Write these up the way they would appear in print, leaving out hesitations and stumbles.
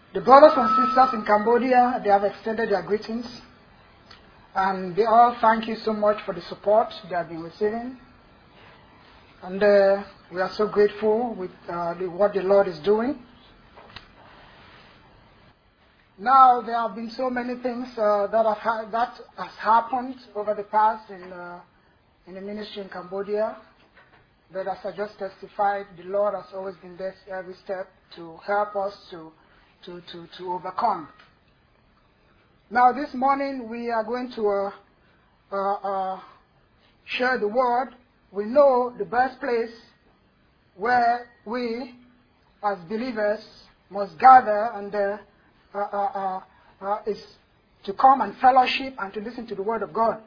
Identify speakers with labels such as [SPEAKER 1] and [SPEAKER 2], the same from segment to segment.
[SPEAKER 1] The brothers and sisters in Cambodia, they have extended their greetings. And they all thank you so much for the support they have been receiving. And we are so grateful with what the Lord is doing. Now, there have been so many things that has happened over the past in the ministry in Cambodia. But as I just testified, the Lord has always been there every step to help us to overcome. Now, this morning we are going to share the word. We know the best place where we, as believers, must gather and is to come and fellowship and to listen to the word of God.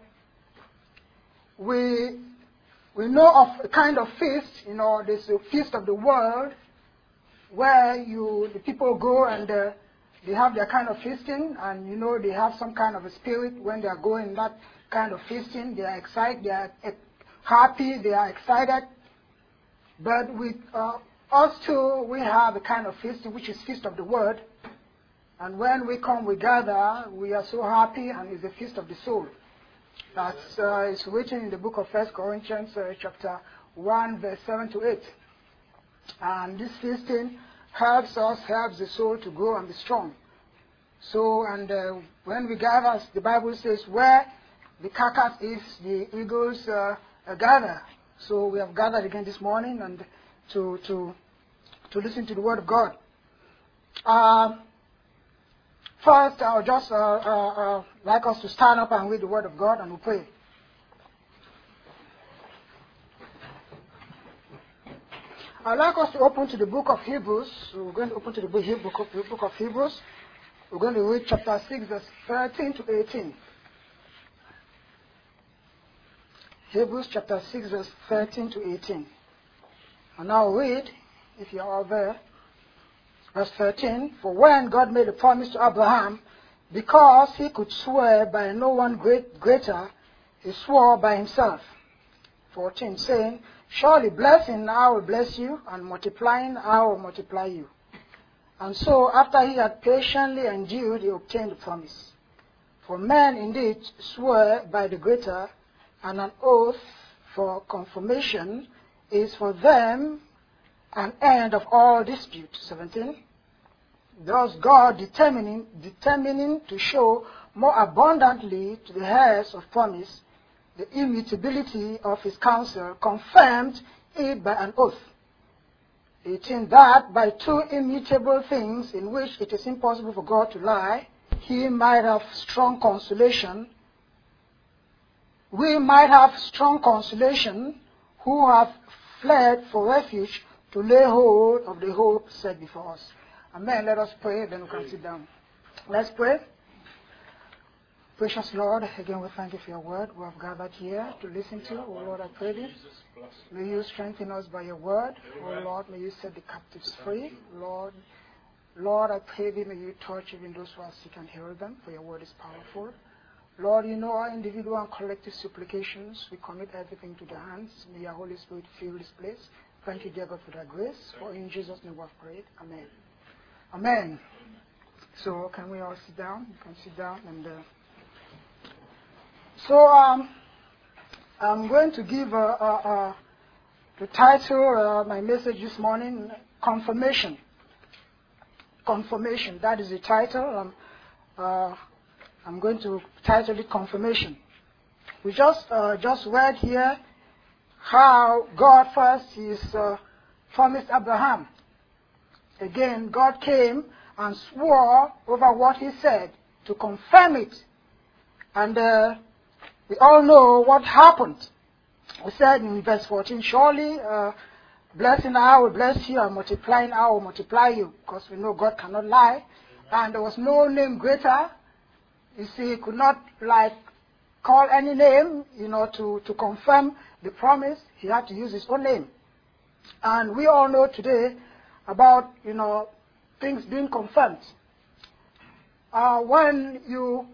[SPEAKER 1] We know of a kind of feast, there's a feast of the world where the people go and they have their kind of feasting, and they have some kind of a spirit when they are going that kind of feasting. They are excited, they are happy, they are excited. But with us too, we have a kind of feasting which is feast of the word. And when we come, we gather, we are so happy, and it's a feast of the soul. That's it's written in the book of 1 Corinthians chapter 1, verse 7 to 8. And this feasting helps the soul to grow and be strong. So, when we gather, the Bible says, where the carcass is, the eagles gather. So we have gathered again this morning and to listen to the word of God. First, I would just like us to stand up and read the word of God, and we'll pray. I'd like us to open to the book of Hebrews. So we're going to open to the book of Hebrews. We're going to read chapter 6, verse 13 to 18. Hebrews chapter 6, verse 13 to 18. And I'll read, if you're all there, verse 13. For when God made a promise to Abraham, because he could swear by no one greater, he swore by himself. 14, saying, surely blessing I will bless you, and multiplying I will multiply you. And so, after he had patiently endured, he obtained the promise. For men indeed swear by the greater, and an oath for confirmation is for them an end of all dispute. 17. Thus God determining to show more abundantly to the heirs of promise the immutability of his counsel, confirmed it by an oath. 18. That by two immutable things in which it is impossible for God to lie, he might have strong consolation. We might have strong consolation who have fled for refuge to lay hold of the hope set before us. Amen. Let us pray, then we can sit down. Let's pray. Precious Lord, again we thank you for your word. We have gathered here to listen to. Oh Lord, I pray thee. May you strengthen us by your word. Oh Lord, may you set the captives free. Lord, I pray thee, may you touch even those who are sick and heal them, for your word is powerful. Lord, you know our individual and collective supplications. We commit everything to the hands. May your Holy Spirit fill this place. Thank you, dear God, for thy grace. For in Jesus' name we have prayed. Amen. Amen. So, can we all sit down? You can sit down. And I'm going to give the title, my message this morning, Confirmation. Confirmation. That is the title. I'm going to title it Confirmation. We just read here how God first promised Abraham. Again, God came and swore over what he said to confirm it. And we all know what happened. We said in verse 14, surely blessing I will bless you, and multiplying I will multiply you. Because we know God cannot lie. And there was no name greater. You see, he could not call any name, to confirm the promise. He had to use his own name. And we all know today about, things being confirmed. When you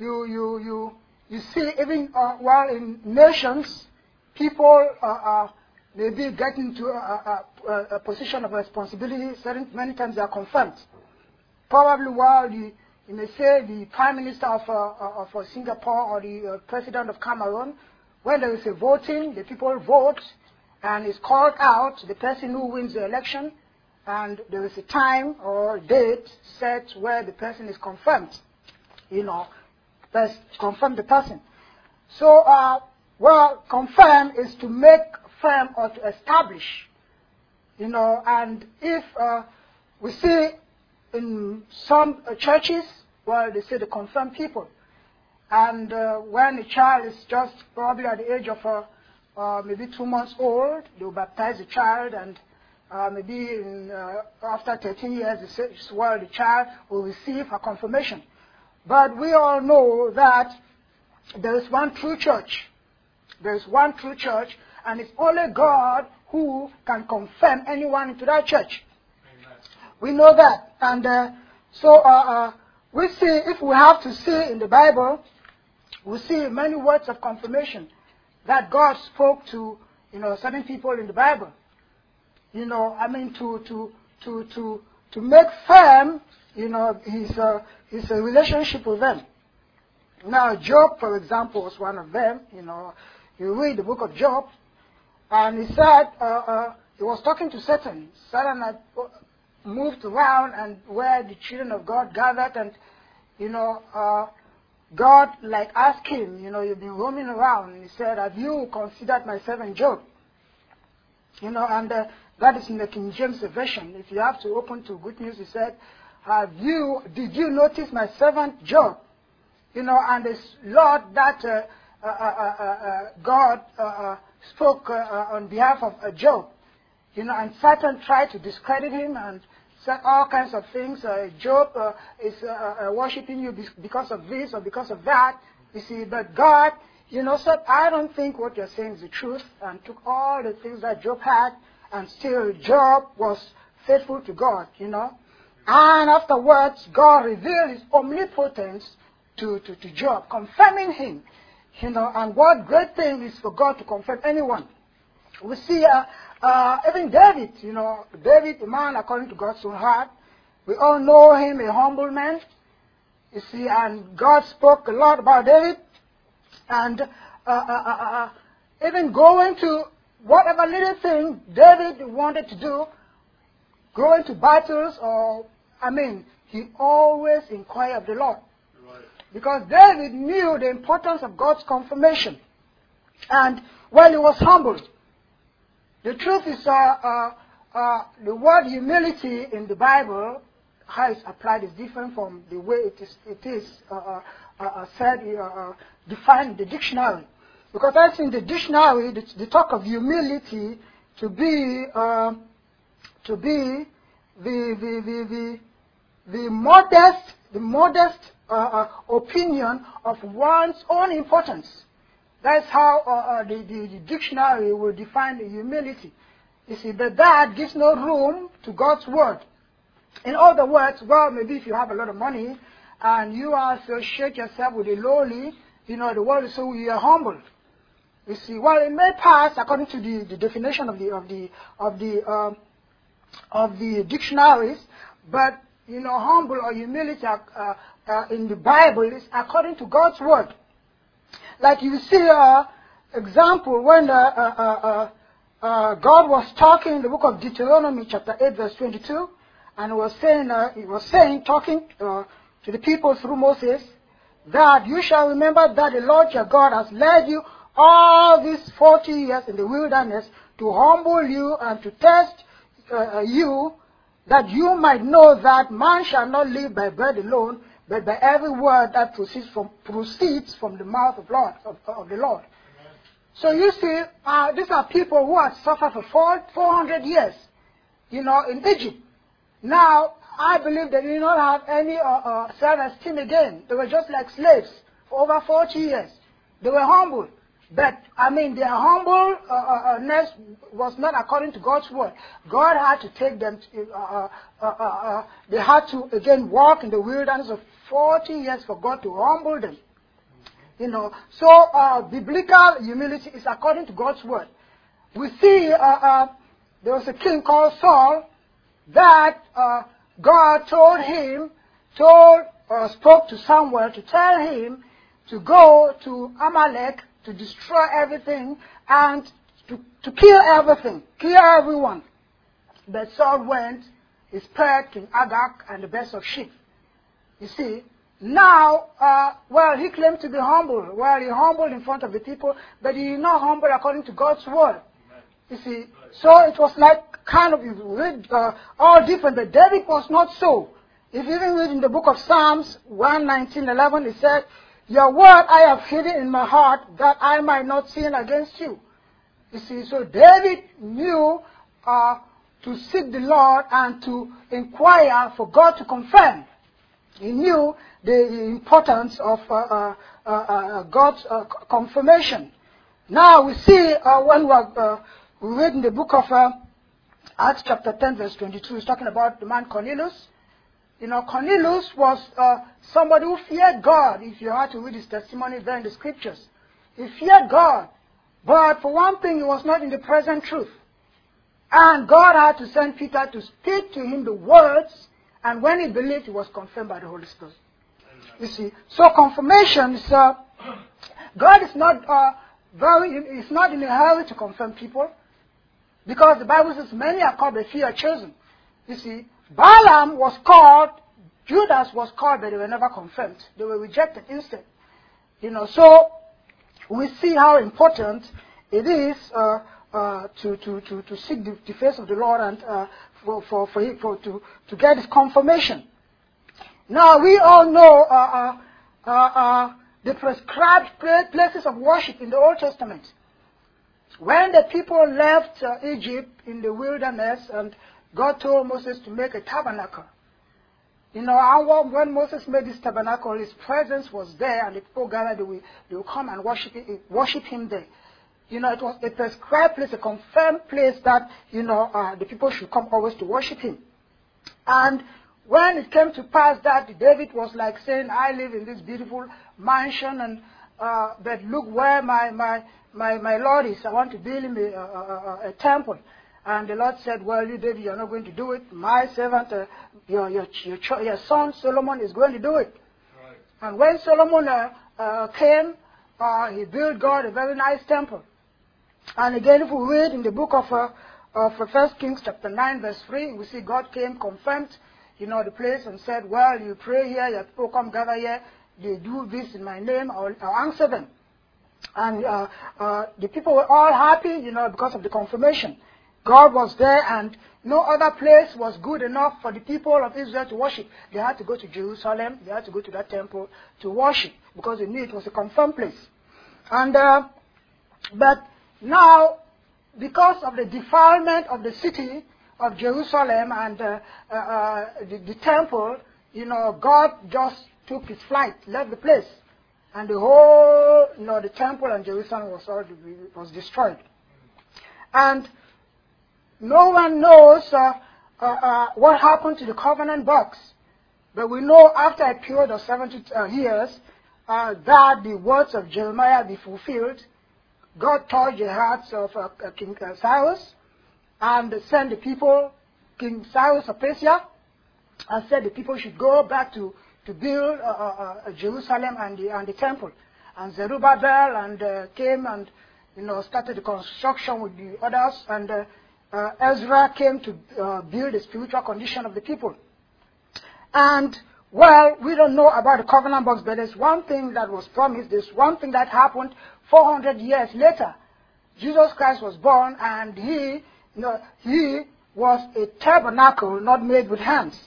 [SPEAKER 1] see, even while in nations, people maybe get into a position of responsibility. Many times they are confirmed. probably while you may say the Prime Minister of Singapore or the President of Cameroon, when there is a voting, the people vote, and it's called out, the person who wins the election, and there is a time or date set where the person is confirmed, confirm the person. So, confirm is to make firm or to establish, and if we see in some churches, they say the confirmed people. And when a child is just probably at the age of maybe 2 months old, they will baptize the child, and maybe after 13 years, the child will receive a confirmation. But we all know that there is one true church. There is one true church, and it's only God who can confirm anyone into that church. Amen. We know that. And so we see, if we have to see in the Bible, we see many words of confirmation that God spoke to, certain people in the Bible. To make firm, his relationship with them. Now, Job, for example, was one of them. You read the book of Job, and he said, he was talking to Satan. Satan had moved around and where the children of God gathered, and, God asked him, you've been roaming around, and he said, have you considered my servant Job? And that is in the King James Version. If you have to open to Good News, he said, did you notice my servant Job? And the Lord that God spoke on behalf of Job, and Satan tried to discredit him and said all kinds of things. Job is worshiping you because of this or because of that. You see, but God, said, I don't think what you're saying is the truth, and took all the things that Job had, and still Job was faithful to God, And afterwards, God revealed his omnipotence to Job, confirming him, and what great thing is for God to confirm anyone. We see even David, David, a man according to God's own heart. We all know him, a humble man. You see, and God spoke a lot about David. And even going to whatever little thing David wanted to do, going to battles he always inquired of the Lord. Right. Because David knew the importance of God's confirmation. And while he was humble, the truth is the word humility in the Bible, how it's applied is different from the way it is said, defined in the dictionary. Because that's in the dictionary, they talk of humility to be the modest opinion of one's own importance. That's how the dictionary will define the humility. You see, but that gives no room to God's word. In other words, maybe if you have a lot of money and you associate yourself with the lowly, the world will say you are humble. You see, it may pass according to the definition of the dictionaries, but humble or humility in the Bible is according to God's word. Like you see, example when God was talking in the book of Deuteronomy, chapter 8, verse 22, and he was saying, talking to the people through Moses, that you shall remember that the Lord your God has led you all these 40 years in the wilderness to humble you and to test you, that you might know that man shall not live by bread alone, but by every word that proceeds from the mouth of the Lord. Amen. So you see, these are people who had suffered for 400 years, in Egypt. Now, I believe they did not have any self-esteem again. They were just like slaves for over 40 years. They were humble. But, their humbleness was not according to God's word. God had to take them, they had to, again, walk in the wilderness of 40 years for God to humble them. So biblical humility is according to God's word. We see there was a king called Saul that God told him spoke to Samuel to tell him to go to Amalek to destroy everything and to kill everything, kill everyone. But Saul went, he spared King Agag and the best of sheep. You see, now, he claimed to be humble. Well, he humbled in front of the people, but he did not humble according to God's word. You see, so it was like kind of all different, but David was not so. If you even read in the book of Psalms 119:11, it said, "Your word I have hidden in my heart, that I might not sin against you." You see, so David knew to seek the Lord and to inquire for God to confirm. He knew the importance of God's confirmation. Now we see when we read in the book of Acts chapter 10 verse 22, it's talking about the man Cornelius. You know, Cornelius was somebody who feared God. If you had to read his testimony there in the scriptures, he feared God. But for one thing, he was not in the present truth. And God had to send Peter to speak to him the words, and when he believed, he was confirmed by the Holy Spirit. You see, so confirmation is, God is not is not in a hurry to confirm people, because the Bible says many are called, but few are chosen. You see, Balaam was called, Judas was called, but they were never confirmed. They were rejected instead. You know, so we see how important it is to seek the face of the Lord and to get his confirmation. Now we all know the prescribed places of worship in the Old Testament. When the people left Egypt in the wilderness, and God told Moses to make a tabernacle. You know, when Moses made this tabernacle, his presence was there, and the people gathered, they would come and worship him there. You know, it was a prescribed place, a confirmed place that, you know, the people should come always to worship him. And when it came to pass that David was like saying, I live in this beautiful mansion, and but look where my Lord is. I want to build him a temple. And the Lord said, well, you, David, you're not going to do it. My servant, your son Solomon is going to do it. Right. And when Solomon came, he built God a very nice temple. And again, if we read in the book of 1 Kings chapter 9, verse 3, we see God came, confirmed, you know, the place, and said, well, you pray here, your people come gather here, they do this in my name, I'll answer them. And the people were all happy, you know, because of the confirmation. God was there, and no other place was good enough for the people of Israel to worship. They had to go to Jerusalem, they had to go to that temple to worship, because they knew it was a confirmed place. And but now, because of the defilement of the city of Jerusalem and the temple, you know, God just took his flight, left the place, and the whole, you know, the temple and Jerusalem was destroyed. And no one knows what happened to the covenant box, but we know after a period of 70 years that the words of Jeremiah be fulfilled. God touched the hearts of King Cyrus and sent the people, King Cyrus of Persia, and said the people should go back to build Jerusalem and the temple. And Zerubbabel came and, you know, started the construction with the others, and Ezra came to build the spiritual condition of the people. And, well, we don't know about the covenant box, but there's one thing that was promised. There's one thing that happened 400 years later. Jesus Christ was born, and he was a tabernacle not made with hands.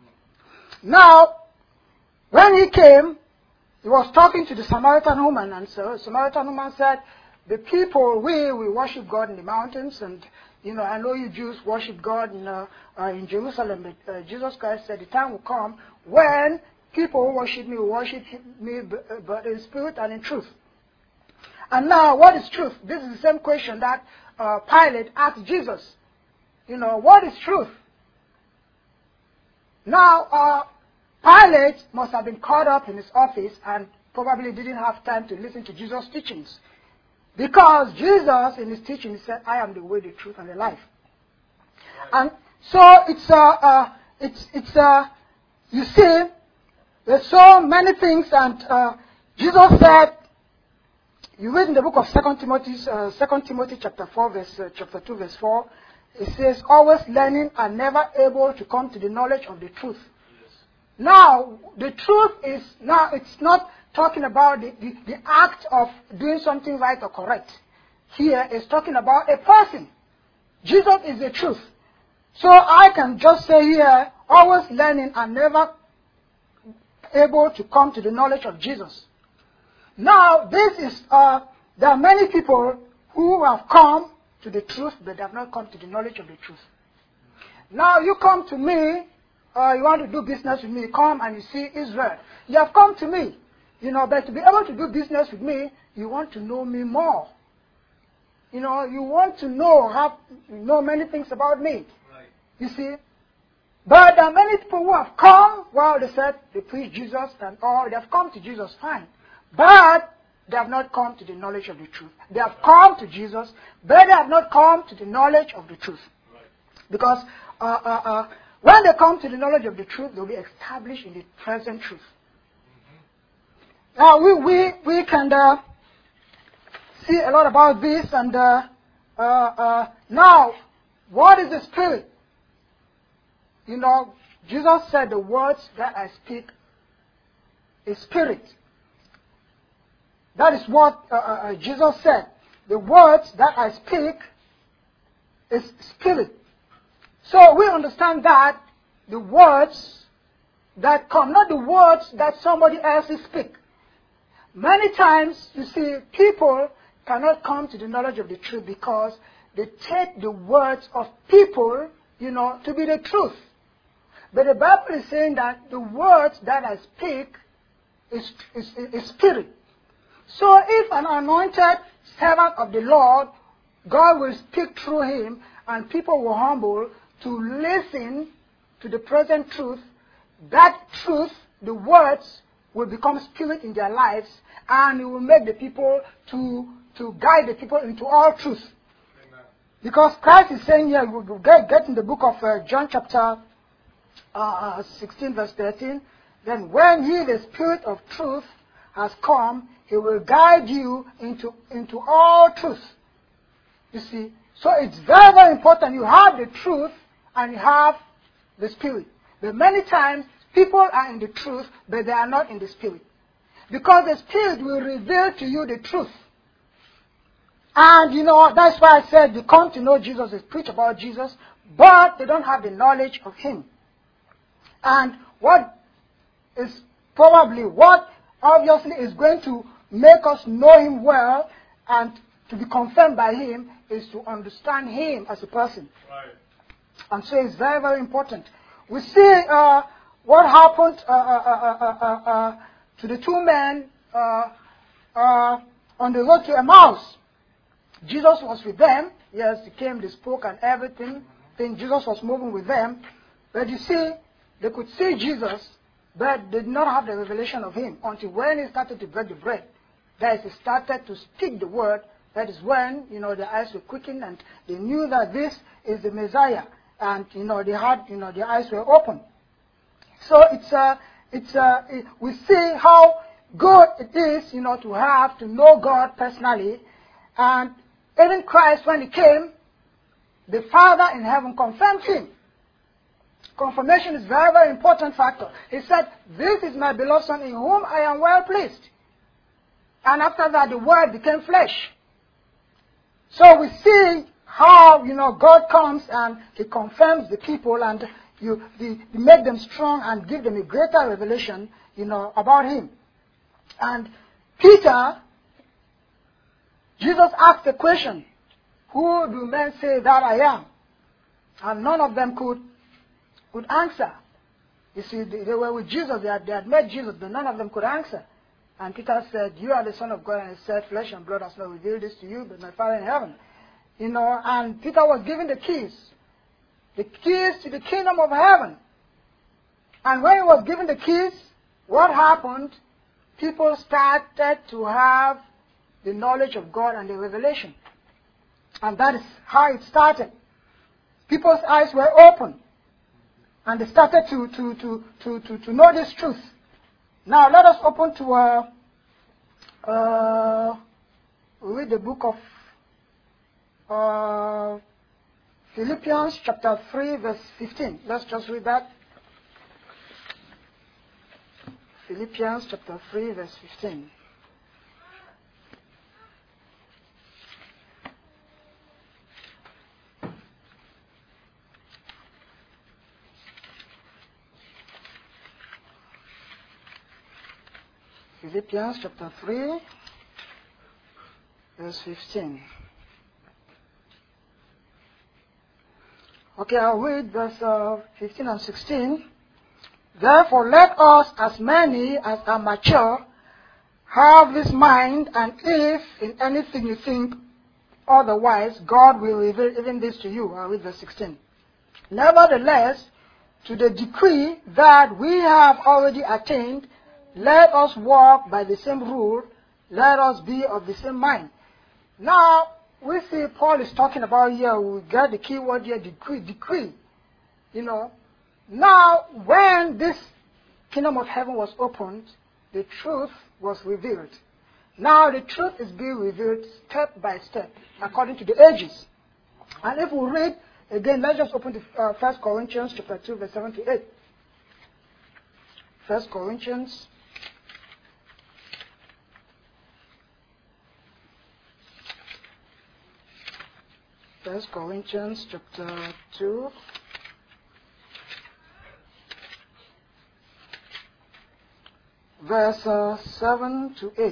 [SPEAKER 1] Now, when he came, he was talking to the Samaritan woman, and so the Samaritan woman said, the people, we worship God in the mountains, and, you know, I know you Jews worship God in Jerusalem, but Jesus Christ said the time will come when people who worship me will worship me, but in spirit and in truth. And now, what is truth? This is the same question that Pilate asked Jesus. You know, what is truth? Now, Pilate must have been caught up in his office and probably didn't have time to listen to Jesus' teachings. Because Jesus, in his teaching, he said, I am the way, the truth, and the life. Right. And so you see, there's so many things, and Jesus said, you read in the book of 2 Timothy chapter 4, chapter 2, verse 4, it says, always learning and never able to come to the knowledge of the truth. Yes. Now, the truth is, now it's not talking about the act of doing something right or correct. Here it's talking about a person. Jesus is the truth. So I can just say here, always learning and never able to come to the knowledge of Jesus. Now, this is, there are many people who have come to the truth, but they have not come to the knowledge of the truth. Now, you come to me, you want to do business with me, you come and you see Israel. You have come to me, but to be able to do business with me, you want to know me more. You want to know many things about me. Right. You see? But there are many people who have come, they said they preach Jesus and all, they have come to Jesus, fine. But they have not come to the knowledge of the truth. They have come to Jesus, but they have not come to the knowledge of the truth. Right. Because when they come to the knowledge of the truth, they will be established in the present truth. Mm-hmm. Now, we can see a lot about this, and now, what is the Spirit? Jesus said the words that I speak is Spirit. That is what Jesus said. The words that I speak is Spirit. So we understand that the words that come, not the words that somebody else speak. Many times, you see, people cannot come to the knowledge of the truth because they take the words of people, to be the truth. But the Bible is saying that the words that I speak is Spirit. So if an anointed servant of the Lord, God will speak through him, and people will humble to listen to the present truth, that truth, the words, will become spirit in their lives, and it will make the people to guide the people into all truth. Amen. Because Christ is saying here, we'll get in the book of John chapter 16 verse 13, then when he, the Spirit of truth, has come, he will guide you into all truth. You see, so it's very, very important. You have the truth and you have the Spirit. But many times, people are in the truth, but they are not in the Spirit. Because the Spirit will reveal to you the truth. And, that's why I said they come to know Jesus, they preach about Jesus, but they don't have the knowledge of Him. And what obviously is going to make us know Him well and to be confirmed by Him is to understand Him as a person. Right. And so it's very, very important. We see what happened to the two men on the road to Emmaus. Jesus was with them. Yes, He came, they spoke and everything. Then Jesus was moving with them. But you see, they could see Jesus, but they did not have the revelation of Him until when He started to break the bread. That is, He started to speak the word. That is when, their eyes were quickened and they knew that this is the Messiah. And, they had, their eyes were open. So we see how good it is, to know God personally. And even Christ, when He came, the Father in heaven confirmed Him. Confirmation is a very, very important factor. He said, this is my beloved Son in whom I am well pleased. And after that, the Word became flesh. So we see how, God comes and He confirms the people and He make them strong and give them a greater revelation, about Him. And Peter, Jesus asked the question, who do men say that I am? And none of them could answer. You see, they were with Jesus, they had met Jesus, but none of them could answer. And Peter said, you are the Son of God, and He said, flesh and blood has not revealed this to you, but my Father in heaven. And Peter was given the keys to the kingdom of heaven. And when he was given the keys, what happened? People started to have the knowledge of God and the revelation. And that is how it started. People's eyes were open. And they started to know this truth. Now let us open to read the book of Philippians chapter 3 verse 15. Let's just read that. Philippians chapter 3 verse 15. Philippians chapter 3 verse 15. Okay, I'll read verse 15 and 16. Therefore, let us, as many as are mature, have this mind, and if in anything you think otherwise, God will reveal even this to you. I'll read verse 16. Nevertheless, to the decree that we have already attained, let us walk by the same rule, let us be of the same mind. Now, we see Paul is talking about here, we get the key word here, decree. Now, when this kingdom of heaven was opened, the truth was revealed. Now, the truth is being revealed step by step, according to the ages. And if we read, again, let's just open to 1 Corinthians chapter 2, verse 7 to 8. 1 Corinthians chapter 2, verse 7 to 8.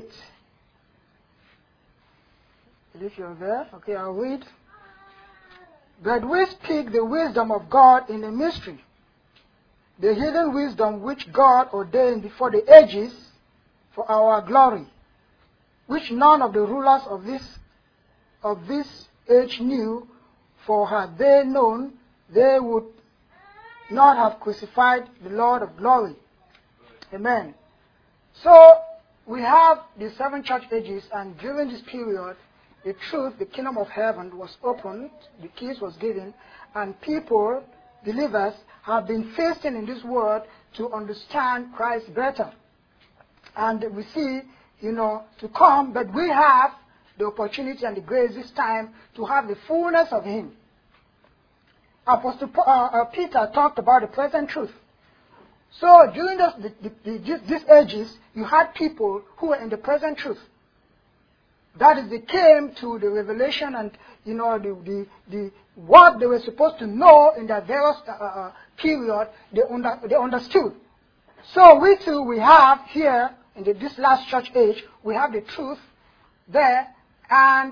[SPEAKER 1] If you're there, okay, I'll read. But we speak the wisdom of God in a mystery, the hidden wisdom which God ordained before the ages for our glory, which none of the rulers of this age knew, for had they known, they would not have crucified the Lord of glory. Amen. So, we have the 7 church ages, and during this period, the truth, the kingdom of heaven was opened, the keys was given, and people, believers, have been fasting in this world to understand Christ better. And we see, to come, but we have the opportunity and the grace this time to have the fullness of Him. Apostle Peter talked about the present truth. So during these ages, you had people who were in the present truth. That is, they came to the revelation and, the what they were supposed to know in that various period, they understood. So we too, we have here, in this last church age, we have the truth there, and,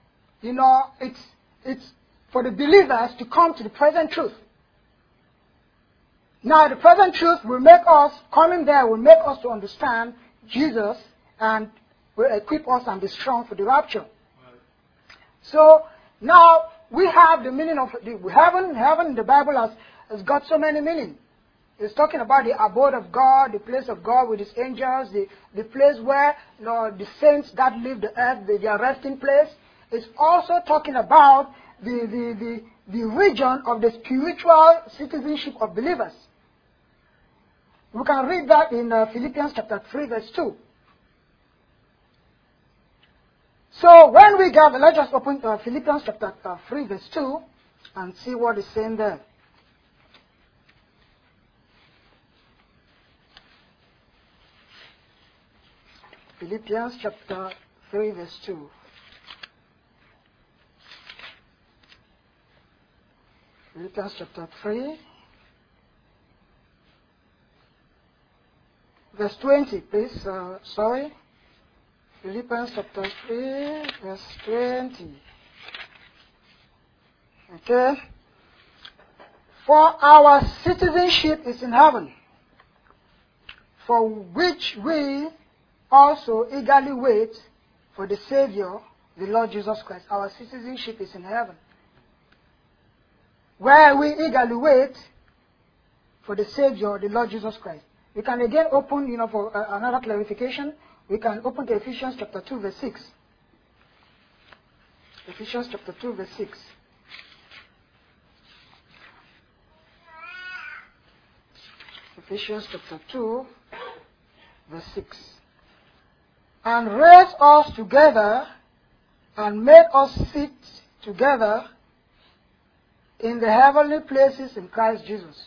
[SPEAKER 1] it's for the believers to come to the present truth. Now, the present truth will make us, coming there will make us to understand Jesus and will equip us and be strong for the rapture. So, now, we have the meaning of heaven. Heaven in the Bible has got so many meanings. It's talking about the abode of God, the place of God with His angels, the place where the saints that live the earth, their resting place. It's also talking about the region of the spiritual citizenship of believers. We can read that in Philippians chapter 3, verse 2. So when we gather, let's just open Philippians chapter 3, verse 2, and see what is saying there. Philippians chapter 3, verse 2. Philippians chapter 3, verse 20, please. Sorry. Philippians chapter 3, verse 20. Okay. For our citizenship is in heaven, for which we also eagerly wait for the Savior, the Lord Jesus Christ. Our citizenship is in heaven, where we eagerly wait for the Savior, the Lord Jesus Christ. We can again open, for another clarification, we can open to Ephesians chapter 2, verse 6. Ephesians chapter 2, verse 6. Ephesians chapter 2, verse 6. And raised us together and made us sit together in the heavenly places in Christ Jesus.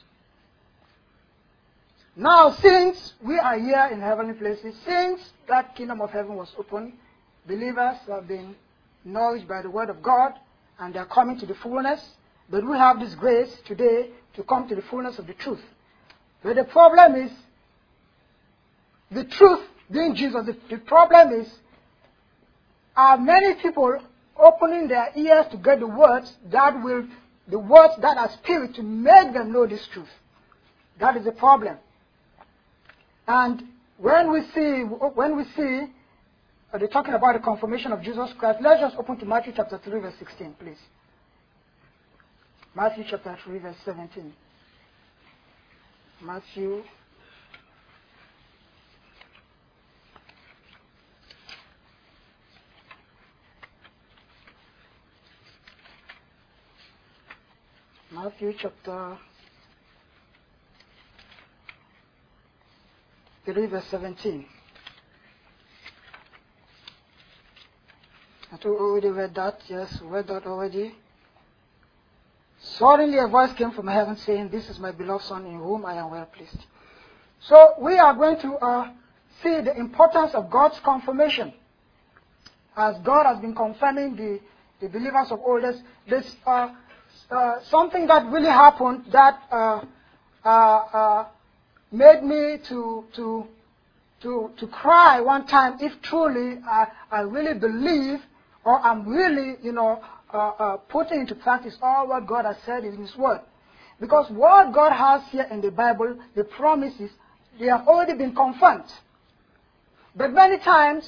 [SPEAKER 1] Now, since we are here in heavenly places, since that kingdom of heaven was opened, believers have been nourished by the word of God, and they are coming to the fullness. But we have this grace today to come to the fullness of the truth. But the problem is, the truth being Jesus, the problem is, are many people opening their ears to get the words that are spirit, to make them know this truth. That is the problem. And when we see they're talking about the confirmation of Jesus Christ, let's just open to Matthew chapter 3, verse 16, please. Matthew chapter 3, verse 17. Matthew chapter 3, verse 17. I already read that. Yes, read that already. Suddenly a voice came from heaven saying, "This is my beloved Son in whom I am well pleased." So we are going to see the importance of God's confirmation. As God has been confirming the believers of old, there's something that really happened that made me to cry one time, if truly I really believe, or I'm really, putting into practice all what God has said in His Word. Because what God has here in the Bible, the promises, they have already been confirmed. But many times,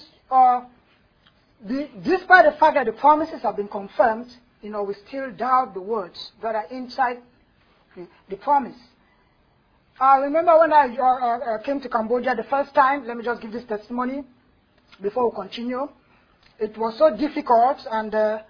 [SPEAKER 1] despite the fact that the promises have been confirmed, we still doubt the words that are inside the promise. I remember when I came to Cambodia the first time. Let me just give this testimony before we continue. It was so difficult, and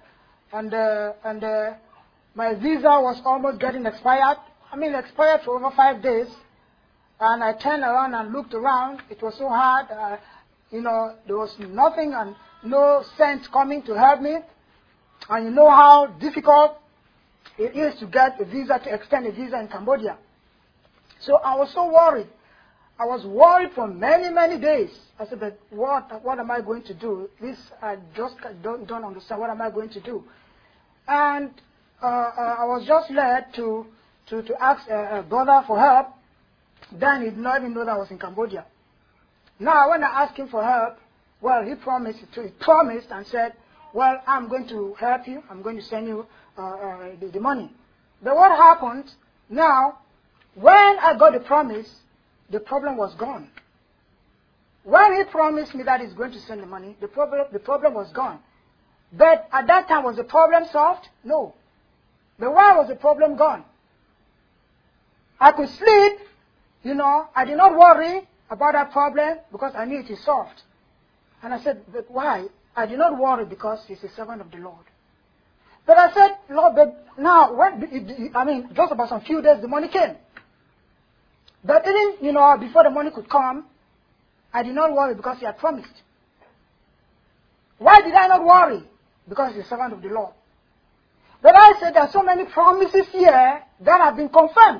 [SPEAKER 1] my visa was almost getting expired. Expired for over 5 days. And I turned around and looked around. It was so hard. There was nothing and no cent coming to help me. And you know how difficult it is to get a visa, to extend a visa in Cambodia. So I was so worried. I was worried for many, many days. I said, but what am I going to do? This, I just don't understand. What am I going to do? And I was just led to ask a brother for help. Then he did not even know that I was in Cambodia. Now, when I asked him for help, well, he promised and said, well, I'm going to help you. I'm going to send you the money. But what happened now, when I got the promise, the problem was gone. When he promised me that he's going to send the money, the problem was gone. But at that time, was the problem solved? No. But why was the problem gone? I could sleep, I did not worry about that problem because I knew it is solved. And I said, but why? I did not worry because he's a servant of the Lord. But I said, Lord, but now, just about some few days, the money came. But even, before the money could come, I did not worry because he had promised. Why did I not worry? Because he's a servant of the Lord. But I said there are so many promises here that have been confirmed.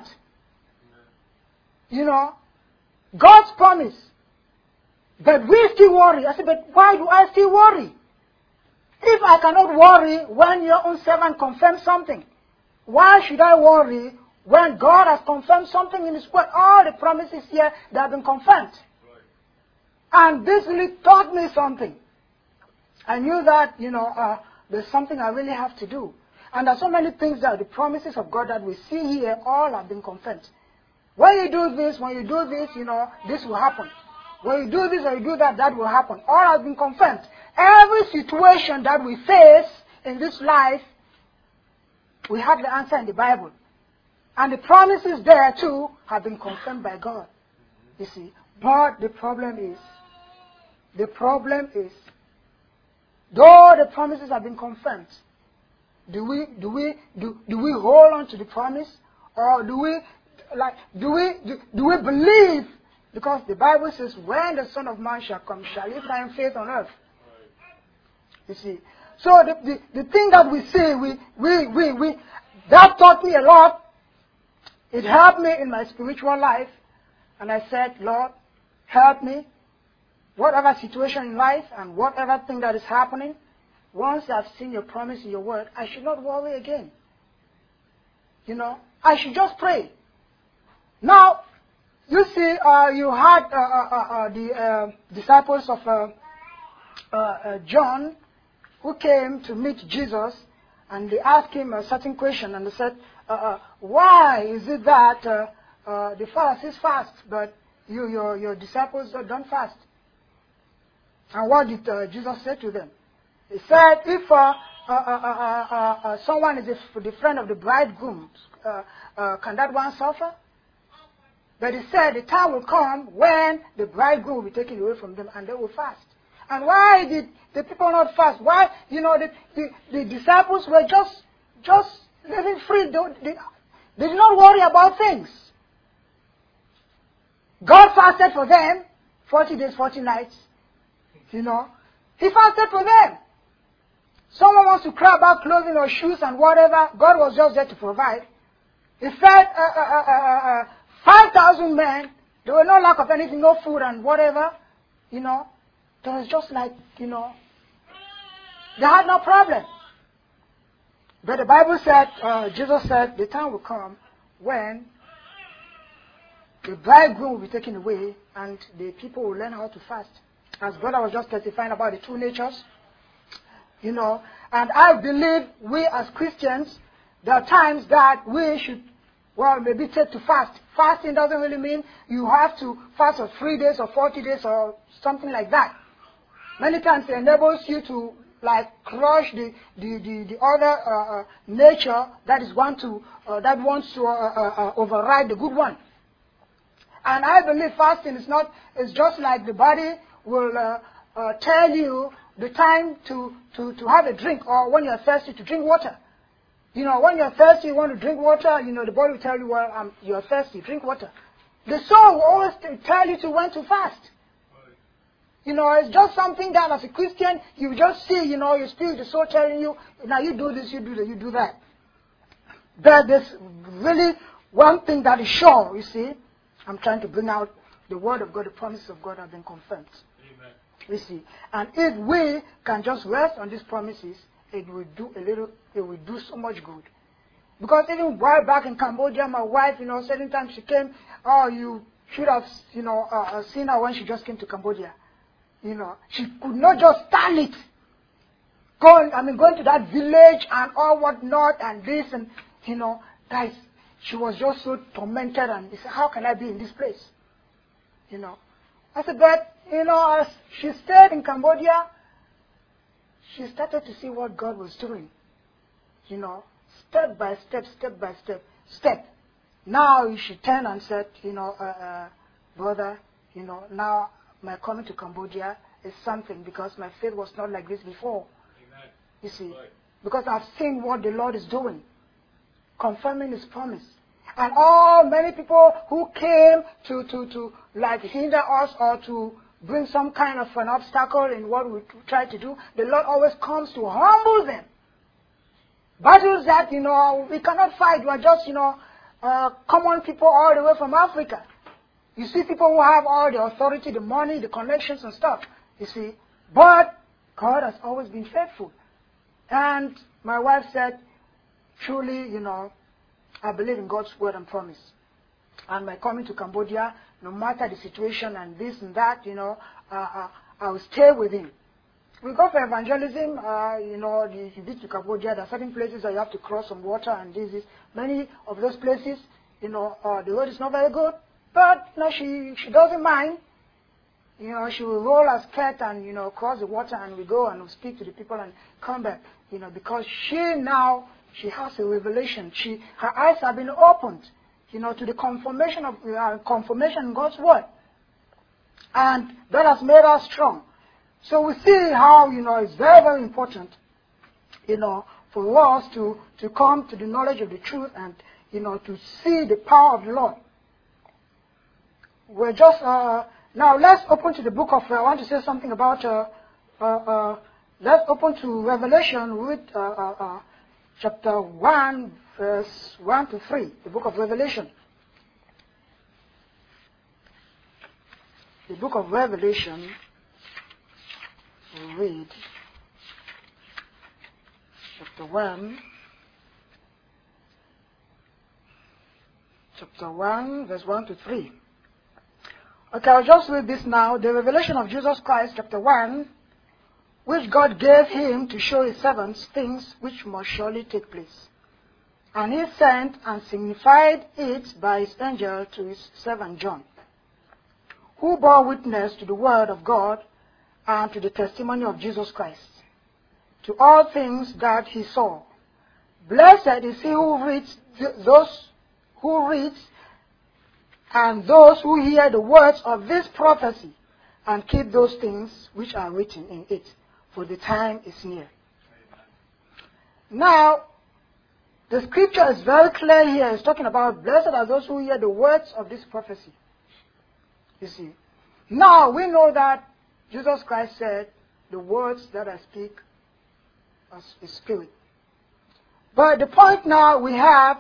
[SPEAKER 1] God's promise. But we still worry. I said, but why do I still worry? If I cannot worry when your own servant confirms something, why should I worry when God has confirmed something in His Word? All the promises here, they have been confirmed. And this really taught me something. I knew that, there's something I really have to do. And there are so many things that the promises of God that we see here, all have been confirmed. When you do this, this will happen. When you do this or you do that, that will happen. All has been confirmed. Every situation that we face in this life, we have the answer in the Bible. And the promises there too have been confirmed by God. You see. But the problem is, though the promises have been confirmed, do we hold on to the promise, or do we believe Because the Bible says, when the Son of Man shall come, shall he find faith on earth? You see. So the thing that we see, that taught me a lot. It helped me in my spiritual life. And I said, Lord, help me. Whatever situation in life and whatever thing that is happening, once I've seen your promise in your word, I should not worry again. You know, I should just pray. Now, you see, you had the disciples of John who came to meet Jesus, and they asked him a certain question, and they said, why is it that the Pharisees fast, but your disciples don't fast? And what did Jesus say to them? He said, if someone is the friend of the bridegroom, can that one suffer? But he said the time will come when the bridegroom will be taken away from them and they will fast. And why did the people not fast? Why, the disciples were just living free. They did not worry about things. God fasted for them 40 days, 40 nights. He fasted for them. Someone wants to cry about clothing or shoes and whatever. God was just there to provide. He fed 5,000 men. There was no lack of anything, no food and whatever. There was just like, they had no problem. But the Bible said, Jesus said, the time will come when the bridegroom will be taken away and the people will learn how to fast. As brother was just testifying about the two natures, and I believe we as Christians, there are times that we should, maybe take to fast. Fasting doesn't really mean you have to fast for 3 days or 40 days or something like that. Many times it enables you to crush the other nature that wants to override the good one. And I believe fasting is just like the body will tell you the time to have a drink, or when you're thirsty to drink water. When you're thirsty, you want to drink water, the body will tell you, you're thirsty, drink water. The soul will always tell you to when to fast. It's just something that as a Christian, you just see, your spirit, the soul telling you, now you do this, you do that, you do that. But there's really one thing that is sure, you see. I'm trying to bring out the word of God, the promises of God have been confirmed. Amen. You see. And if we can just rest on these promises, it will do so much good. Because even while back in Cambodia, my wife, certain times she came, you should have, seen her when she just came to Cambodia. She could not just stand it. Going to that village and all whatnot and this and, guys, she was just so tormented and she said, how can I be in this place? I said, but, as she stayed in Cambodia, she started to see what God was doing. Step by step. Now she turned and said, brother, now my coming to Cambodia is something because my faith was not like this before. Amen. You see, right. Because I've seen what the Lord is doing, confirming His promise. And many people who came to hinder us or to bring some kind of an obstacle in what we try to do, the Lord always comes to humble them. Battles that, we cannot fight. We are just, common people all the way from Africa. You see people who have all the authority, the money, the connections and stuff, you see. But God has always been faithful. And my wife said, truly, I believe in God's word and promise. And my coming to Cambodia, no matter the situation and this and that, I will stay with Him. We go for evangelism, you get to Cambodia, there are certain places that you have to cross some water and this is. Many of those places, the road is not very good. But, she doesn't mind. She will roll her skirt and, cross the water and we go and we speak to the people and come back. Because she has a revelation. Her eyes have been opened, to the confirmation in God's word. And that has made us strong. So we see how, it's very, very important, for us to come to the knowledge of the truth and, to see the power of the Lord. we're just, now let's open to the book of, I want to say something about, let's open to Revelation with chapter 1, verse 1 to 3, the book of Revelation. The book of Revelation, we'll read chapter 1, verse 1 to 3. Okay, I'll just read this now. The revelation of Jesus Christ, chapter 1, which God gave him to show his servants things which must surely take place. And he sent and signified it by his angel to his servant John, who bore witness to the word of God and to the testimony of Jesus Christ, to all things that he saw. Blessed is he who reads, and those who hear the words of this prophecy, and keep those things which are written in it, for the time is near. Now, the scripture is very clear here. It's talking about blessed are those who hear the words of this prophecy. You see. Now, we know that Jesus Christ said, the words that I speak is spirit. But the point now we have,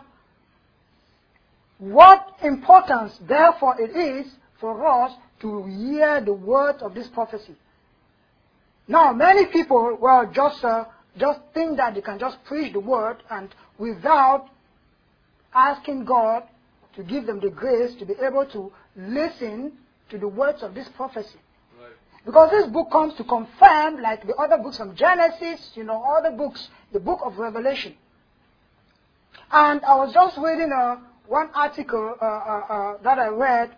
[SPEAKER 1] what importance, therefore, it is for us to hear the words of this prophecy. Now, many people will just think that they can just preach the word and without asking God to give them the grace to be able to listen to the words of this prophecy. Right. Because this book comes to confirm, like the other books from Genesis, other books, the book of Revelation. And I was just reading one article that I read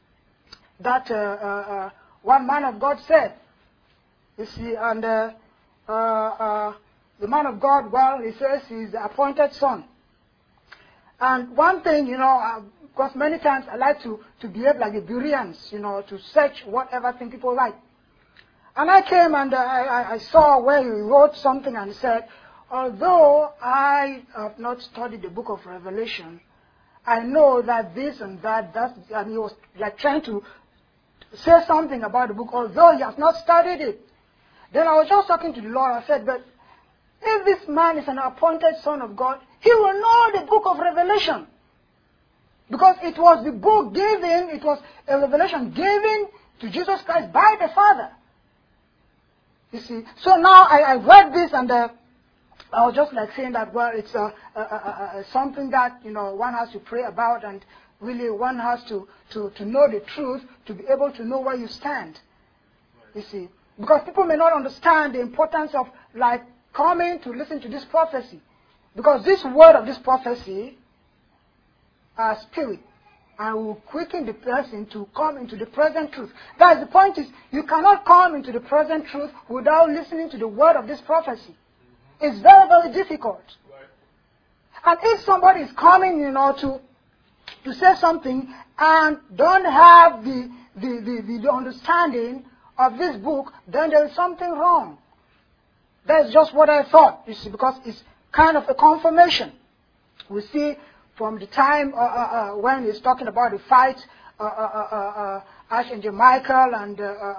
[SPEAKER 1] that one man of God said. You see, and the man of God, well, he says he's the appointed son. And one thing, because many times I like to behave like the Bereans, to search whatever thing people like. And I came and I saw where he wrote something and said, although I have not studied the book of Revelation, I know that this and that, and he was like trying to say something about the book, although he has not studied it. Then I was just talking to the Lord. I said, but if this man is an appointed son of God, he will know the book of Revelation. Because it was the book given, it was a revelation given to Jesus Christ by the Father. You see. So now I read this and I was just like saying that, well, it's something that, one has to pray about, and really one has to know the truth to be able to know where you stand. You see. Because people may not understand the importance of like coming to listen to this prophecy. Because this word of this prophecy are spirit and will quicken the person to come into the present truth. Guys, the point is, you cannot come into the present truth without listening to the word of this prophecy. It's very, very difficult. And if somebody is coming, to say something and don't have the understanding of this book, then there is something wrong. That's just what I thought, you see, because it's kind of a confirmation. We see from the time when he's talking about the fight, Archangel Michael and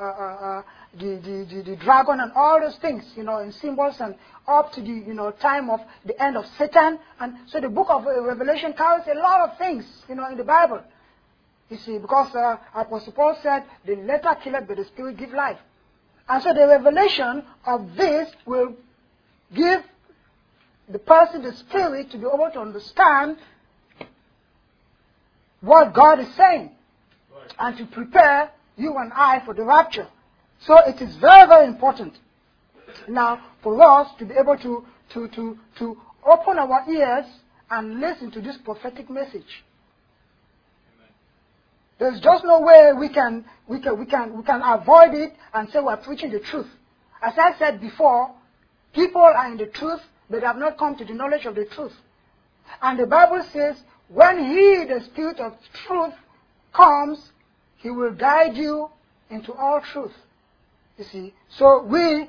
[SPEAKER 1] the dragon and all those things, in symbols, and up to the time of the end of Satan. And so the book of Revelation carries a lot of things, in the Bible. You see, because Apostle Paul said, the letter killeth, but the spirit give life. And so the revelation of this will give the person the spirit to be able to understand what God is saying, and to prepare you and I for the rapture. So it is very, very important now for us to be able to open our ears and listen to this prophetic message. There's just no way we can avoid it and say we're preaching the truth. As I said before, people are in the truth, but have not come to the knowledge of the truth. And the Bible says, when He, the Spirit of truth, comes, He will guide you into all truth. You see, so we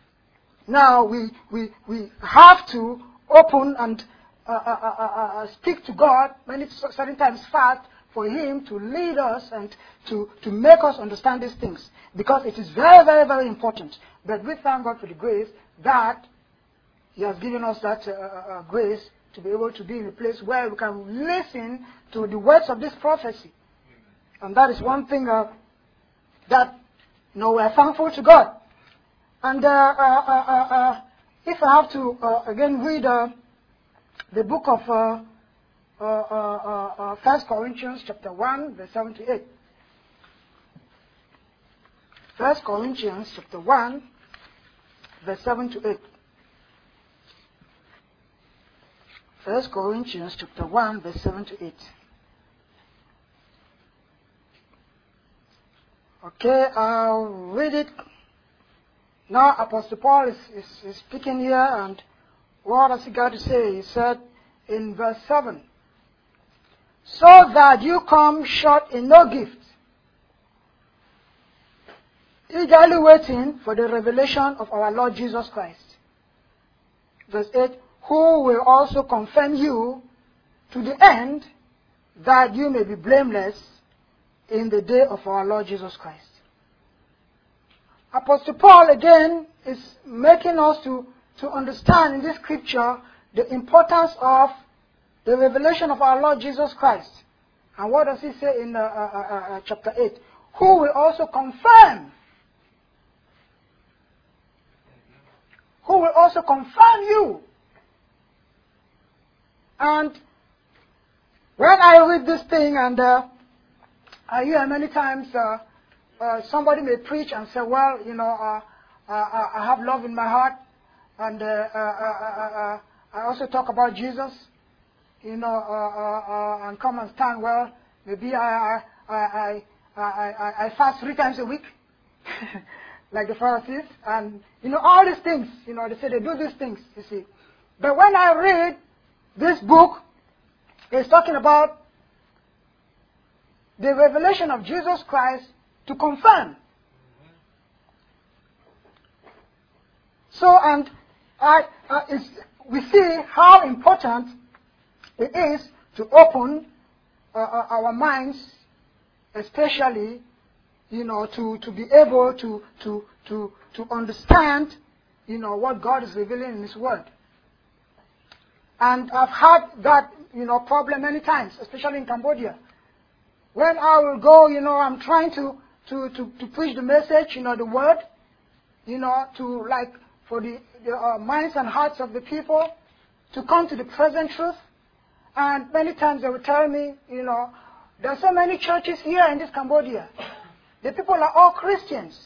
[SPEAKER 1] have to open and speak to God, many certain times fast, for Him to lead us and to make us understand these things. Because it is very, very, very important. But we thank God for the grace that He has given us that grace to be able to be in a place where we can listen to the words of this prophecy. And that is one thing that we are thankful to God. And if I have to again read the book of 1 Corinthians chapter 1, verse 7 to 8. 1 Corinthians chapter 1, verse 7 to 8. 1 Corinthians chapter 1, verse 7 to 8. Okay, I'll read it. Now, Apostle Paul is speaking here, and what has he got to say? He said in verse 7, so that you come short in no gift, eagerly waiting for the revelation of our Lord Jesus Christ. Verse 8, who will also confirm you to the end, that you may be blameless in the day of our Lord Jesus Christ. Apostle Paul again is making us to understand in this scripture the importance of the revelation of our Lord Jesus Christ. And what does he say in chapter 8? Who will also confirm. Who will also confirm you. And when I read this thing, and I hear many times somebody may preach and say, well, I have love in my heart, and I also talk about Jesus, and come and stand, well, maybe I fast 3 times a week, like the Pharisees, and, all these things, they say they do these things, you see. But when I read this book, it's talking about the revelation of Jesus Christ to confirm. So, and we see how important it is to open our minds, especially, to be able to understand, what God is revealing in His Word. And I've had that, problem many times, especially in Cambodia. When I will go, I'm trying to preach the message, the Word, for the minds and hearts of the people to come to the present truth. And many times they will tell me, there are so many churches here in this Cambodia. The people are all Christians.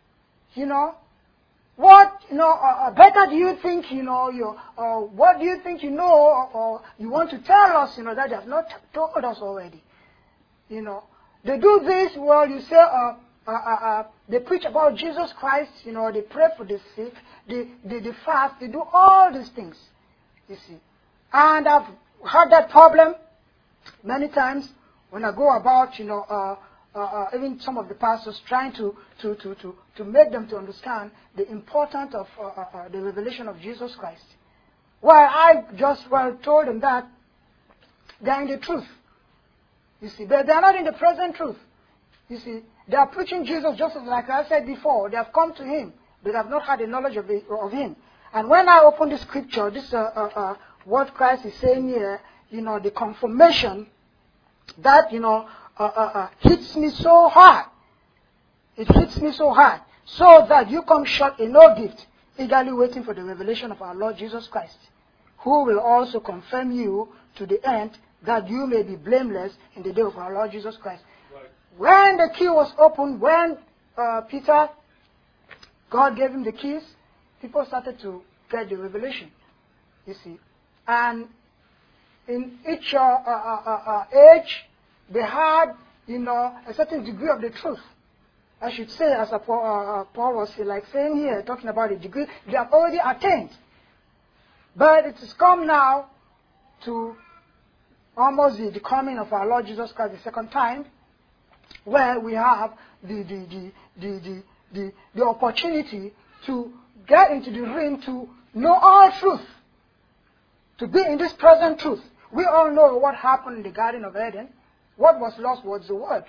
[SPEAKER 1] What, better do you think, what do you think or you want to tell us, that they have not told us already? They do this, well, you say, they preach about Jesus Christ, they pray for the sick, they fast, they do all these things, you see. And I've had that problem many times when I go about, even some of the pastors trying to make them to understand the importance of the revelation of Jesus Christ. Well, I just told them that they're in the truth. You see, but they're not in the present truth. You see, they are preaching Jesus just like I said before. They have come to Him, but they have not had the knowledge of Him. And when I open the scripture, this what Christ is saying here, the confirmation that, hits me so hard. It hits me so hard. So that you come short in no gift, eagerly waiting for the revelation of our Lord Jesus Christ, who will also confirm you to the end, that you may be blameless in the day of our Lord Jesus Christ. Right. When the key was opened, when Peter, God gave him the keys, people started to get the revelation, you see. And in each age, they had, a certain degree of the truth. I should say, as Paul was saying here, talking about the degree, they have already attained. But it has come now to almost the coming of our Lord Jesus Christ the second time, where we have the opportunity to get into the ring to know all truth, to be in this present truth. We all know what happened in the Garden of Eden. what was lost was the word.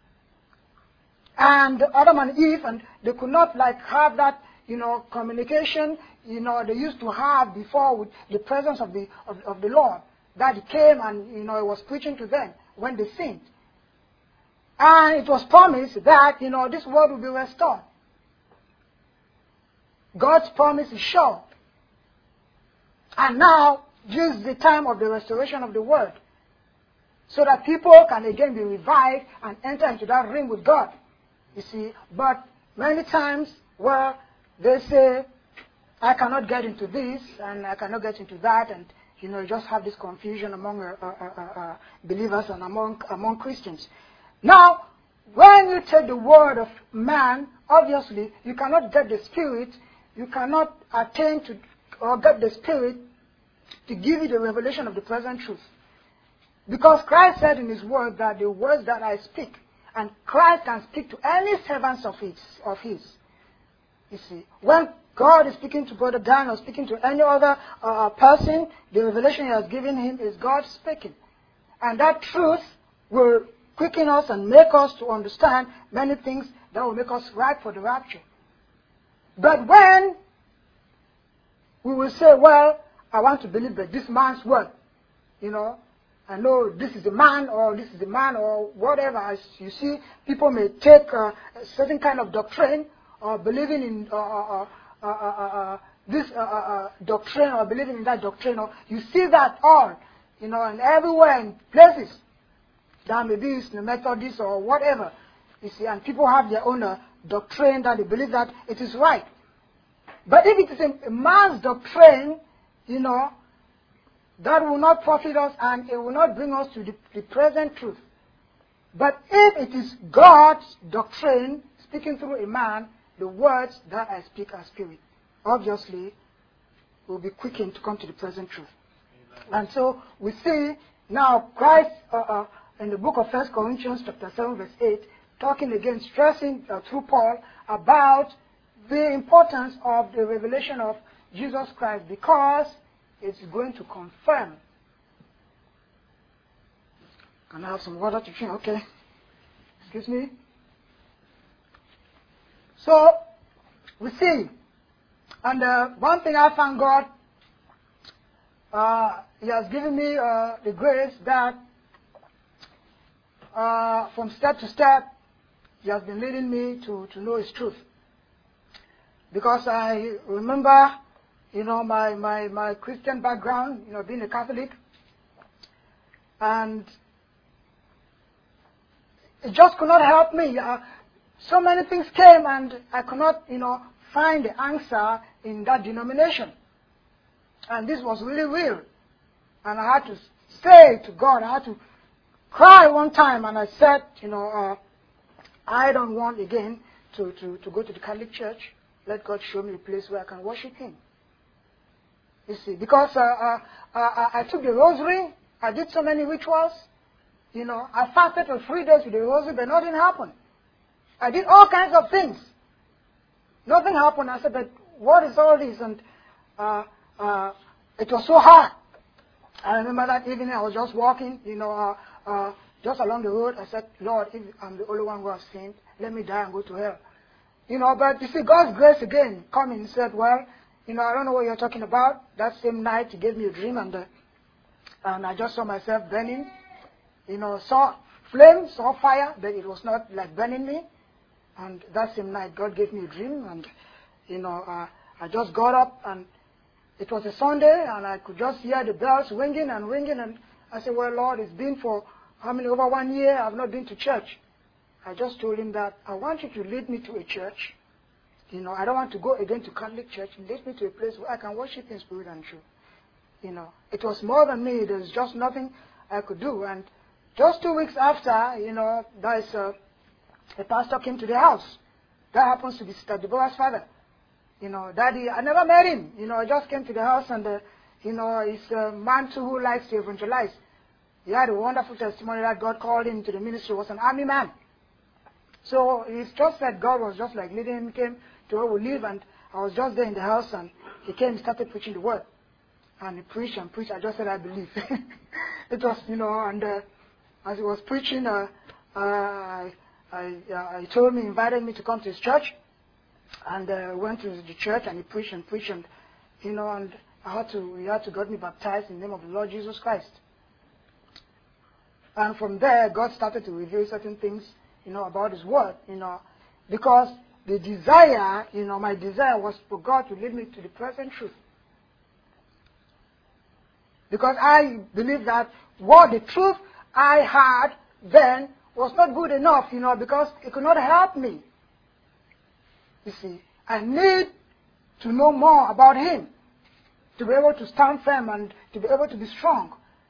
[SPEAKER 1] And Adam and Eve, and they could not like have that, communication, they used to have before with the presence of the Lord. That he came and, he was preaching to them when they sinned. And it was promised that, this world will be restored. God's promise is sure. And now, this is the time of the restoration of the world. So that people can again be revived and enter into that ring with God. You see, but many times where they say, I cannot get into this and I cannot get into that, and you just have this confusion among believers and among Christians. Now, when you take the word of man, obviously you cannot get the Spirit, you cannot attain to or get the Spirit to give you the revelation of the present truth. Because Christ said in his word that the words that I speak, and Christ can speak to any servants of his. You see, when God is speaking to Brother Dan or speaking to any other person, the revelation he has given him is God speaking. And that truth will quicken us and make us to understand many things that will make us ripe for the rapture. But when we will say, well, I want to believe that this man's word, I know this is the man or this is the man or whatever. As you see, people may take a certain kind of doctrine or believing in this doctrine or believing in that doctrine. Or you see that all, and everywhere in places. That may be the Methodist or whatever. You see, and people have their own doctrine that they believe that it is right. But if it is a man's doctrine, that will not profit us and it will not bring us to the present truth. But if it is God's doctrine speaking through a man, the words that I speak are spirit. Obviously, will be quickened to come to the present truth. Amen. And so we see now Christ in the book of 1 Corinthians chapter 7 verse 8, talking again, stressing through Paul about the importance of the revelation of Jesus Christ, because it's going to confirm. Can I have some water to drink? Okay. Excuse me. So, we see, and one thing I thank God, he has given me the grace that from step to step, he has been leading me to know his truth. Because I remember, my Christian background, being a Catholic, and it just could not help me. So many things came, and I could not, find the answer in that denomination. And this was really real. And I had to say to God, I had to cry one time, and I said, I don't want again to go to the Catholic Church. Let God show me a place where I can worship Him. You see, because I took the rosary, I did so many rituals, I fasted for 3 days with the rosary, but nothing happened. I did all kinds of things. Nothing happened. I said, but what is all this? And it was so hard. I remember that evening I was just walking, just along the road. I said, Lord, if I'm the only one who has sinned, let me die and go to hell. But you see, God's grace again coming and said, well, I don't know what you're talking about. That same night, He gave me a dream, and I just saw myself burning. Saw flame, saw fire, but it was not like burning me. And that same night, God gave me a dream, and I just got up, and it was a Sunday, and I could just hear the bells ringing, and I said, well, Lord, it's been for over 1 year, I've not been to church. I just told Him that I want You to lead me to a church. I don't want to go again to Catholic Church. Lead me to a place where I can worship in spirit and truth. It was more than me. There's just nothing I could do. And just 2 weeks after, there's a pastor came to the house. That happens to be Sister Deborah's father. Daddy, I never met him. I just came to the house, and he's a man too who likes to evangelize. He had a wonderful testimony that God called him to the ministry. He was an army man. So it's just that God was just like leading him, came to where we live, and I was just there in the house, and he came and started preaching the word. And he preached and preached. I just said, I believe. It was, and as he was preaching, he told me, invited me to come to his church, and went to the church, and he preached, and and he had to get me baptized in the name of the Lord Jesus Christ. And from there, God started to reveal certain things, about His Word, because the desire, my desire was for God to lead me to the present truth. Because I believe that what the truth I had then was not good enough, because it could not help me. You see, I need to know more about Him to be able to stand firm and to be able to be strong.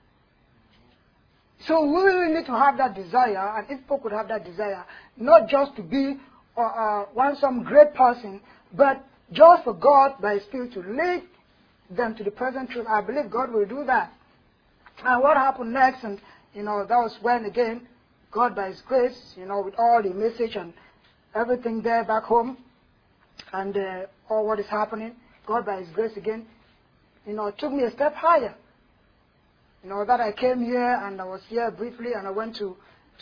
[SPEAKER 1] So we really need to have that desire, and if people could have that desire, not just to be some great person, but just for God by His Spirit to lead them to the present truth. I believe God will do that. And what happened next, and that was when again, God by His grace, with all the message and everything there back home, and all what is happening, God by His grace again, took me a step higher. That I came here and I was here briefly, and I went to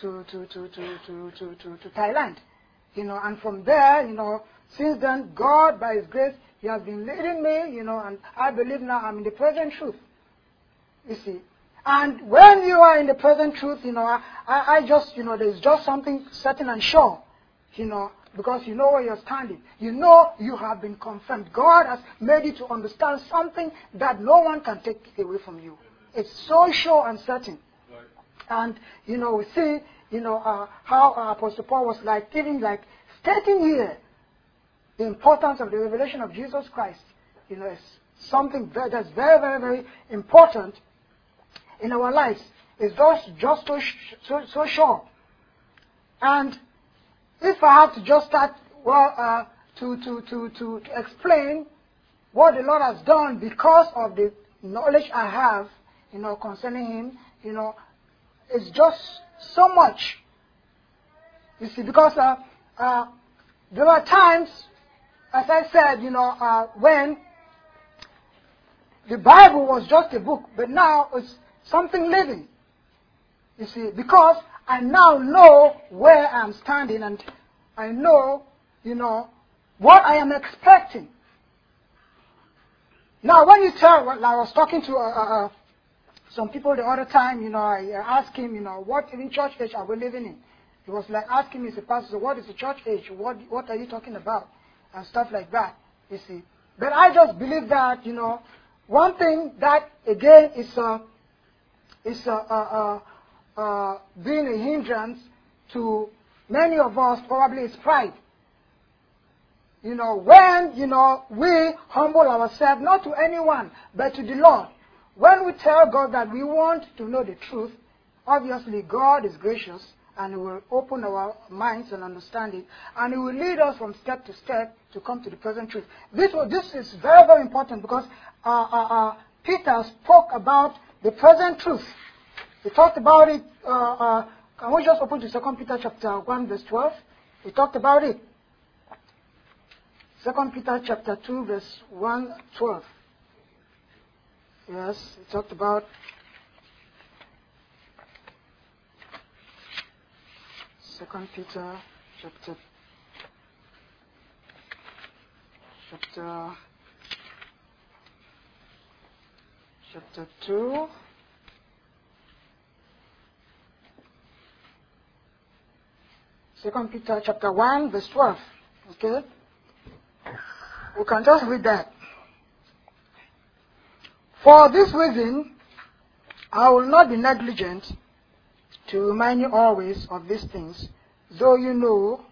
[SPEAKER 1] Thailand, and from there, since then, God by His grace, He has been leading me, and I believe now I'm in the present truth. You see, and when you are in the present truth, I just, there's just something certain and sure, because you know where you're standing. You have been confirmed. God has made you to understand something that no one can take away from you. It's so sure and certain. Right. And, we see, how Apostle Paul was stating here the importance of the revelation of Jesus Christ. It's something that's very, very, very important in our lives. It's just so sure. And if I have to just start, to explain what the Lord has done because of the knowledge I have, concerning Him, it's just so much. You see, because there are times, as I said, when the Bible was just a book, but now it's something living. You see, because I now know where I'm standing, and I know, what I am expecting. Now, when you tell, I was talking to some people the other time, I asked him, what in church age are we living in? He was asking me as a pastor, what is the church age? What are you talking about? And stuff like that, you see. But I just believe that, one thing that, again, is being a hindrance to many of us probably is pride. When, we humble ourselves, not to anyone, but to the Lord. When we tell God that we want to know the truth, obviously God is gracious and He will open our minds and understanding, and He will lead us from step to step to come to the present truth. This is very, very important because Peter spoke about the present truth. He talked about it. Can we just open to 2 Peter chapter 1 verse 12? He talked about it. 2 Peter chapter 2 verse 1, 12. Yes, he talked about 2 Peter chapter 2. Second Peter chapter 1 verse 12. Okay? We can just read that. For this reason, I will not be negligent to remind you always of these things, though you know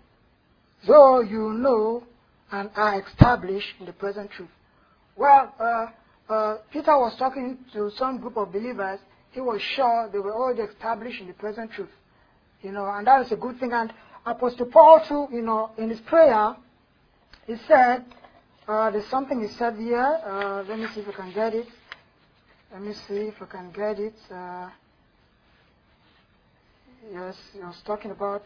[SPEAKER 1] and are established in the present truth. Well, Peter was talking to some group of believers. He was sure they were already established in the present truth. And that is a good thing. And Apostle Paul too, in his prayer, he said, there's something he said here. Let me see if I can get it. Yes, he was talking about,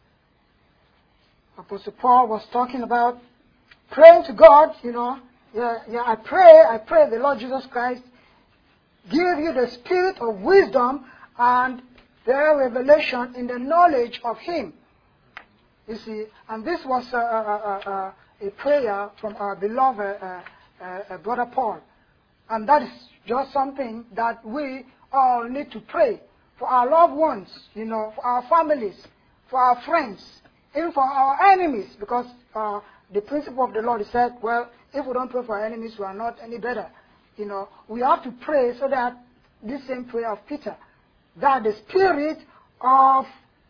[SPEAKER 1] Apostle Paul was talking about praying to God, I pray the Lord Jesus Christ give you the spirit of wisdom and their revelation in the knowledge of Him. You see, and this was a prayer from our beloved Brother Paul. And that is just something that we all need to pray for our loved ones, for our families, for our friends, even for our enemies, because the principle of the Lord is said, well, if we don't pray for our enemies, we are not any better. We have to pray so that this same prayer of Peter, that the spirit of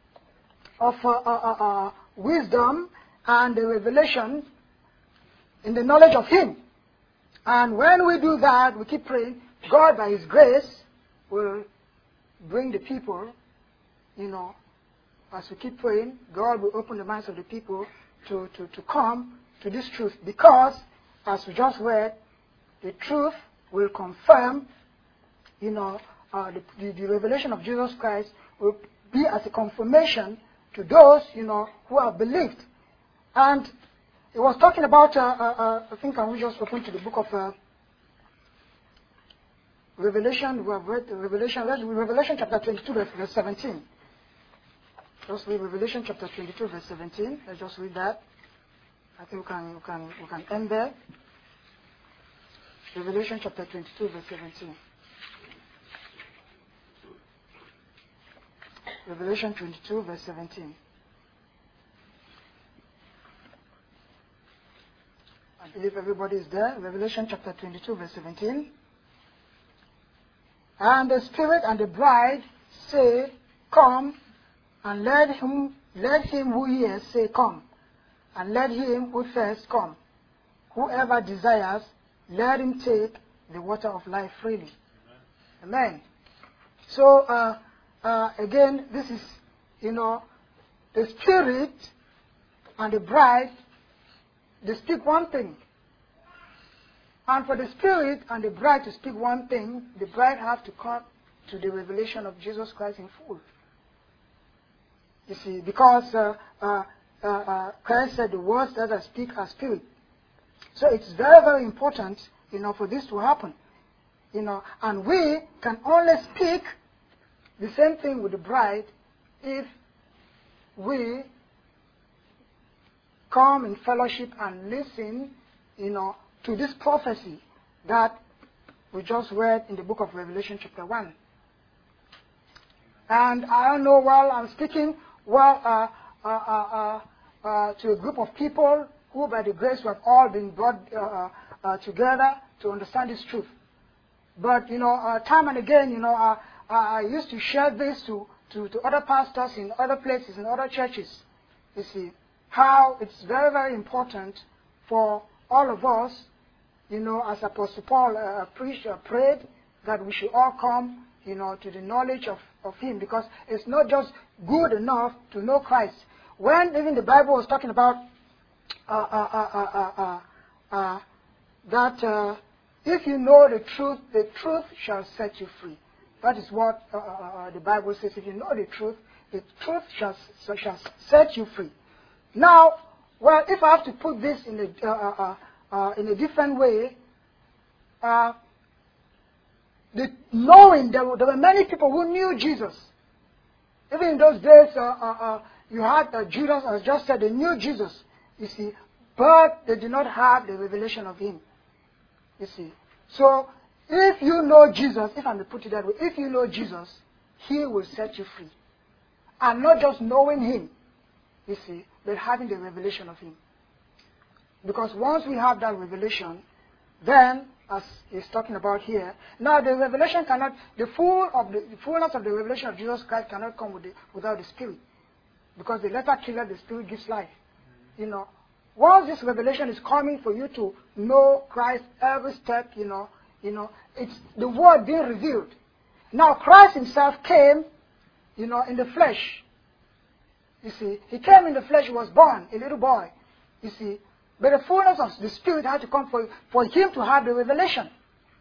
[SPEAKER 1] wisdom and the revelation in the knowledge of Him. And when we do that, we keep praying, God by His grace will bring the people, as we keep praying, God will open the minds of the people to come to this truth. Because, as we just read, the truth will confirm, the revelation of Jesus Christ will be as a confirmation to those, who have believed. And it was talking about, I think I will just open to the book of Revelation. We have read Revelation chapter 22, verse 17. Just read Revelation chapter 22, verse 17. Let's just read that. I think we can end there. Revelation chapter 22, verse 17. Revelation 22, verse 17. I believe everybody is there. Revelation chapter 22, verse 17. And the Spirit and the bride say, Come, and let him who hears say, Come, and let him who thirsts come. Whoever desires, let him take the water of life freely. Amen. So, again, this is, the Spirit and the bride, they speak one thing. And for the Spirit and the bride to speak one thing, the bride has to come to the revelation of Jesus Christ in full. You see, because Christ said the words that I speak are spirit. So it's very, very important, for this to happen. And we can only speak the same thing with the bride if we come in fellowship and listen, to this prophecy that we just read in the book of Revelation chapter 1. And I don't know, while I'm speaking, to a group of people who by the grace have all been brought together to understand this truth. But, time and again, I used to share this to other pastors in other places, in other churches. You see, how it's very, very important for all of us, as Apostle Paul prayed, that we should all come, to the knowledge of Him. Because it's not just good enough to know Christ. When even the Bible was talking about that if you know the truth shall set you free. That is what the Bible says. If you know the truth shall set you free. Now, well, if I have to put this in a different way, knowing there were many people who knew Jesus. Even in those days, you had Judas, as just said, they knew Jesus, you see, but they did not have the revelation of Him, you see. So, if you know Jesus, if I may put it that way, if you know Jesus, He will set you free. And not just knowing Him, you see, but having the revelation of Him. Because once we have that revelation, then, as he's talking about here, now the revelation cannot, the fullness of the revelation of Jesus Christ cannot come without the Spirit. Because the letter killer, the Spirit gives life. Once this revelation is coming for you to know Christ every step, it's the word being revealed. Now Christ Himself came, in the flesh. You see, He came in the flesh, He was born, a little boy. You see, but the fullness of the Spirit had to come for Him to have the revelation.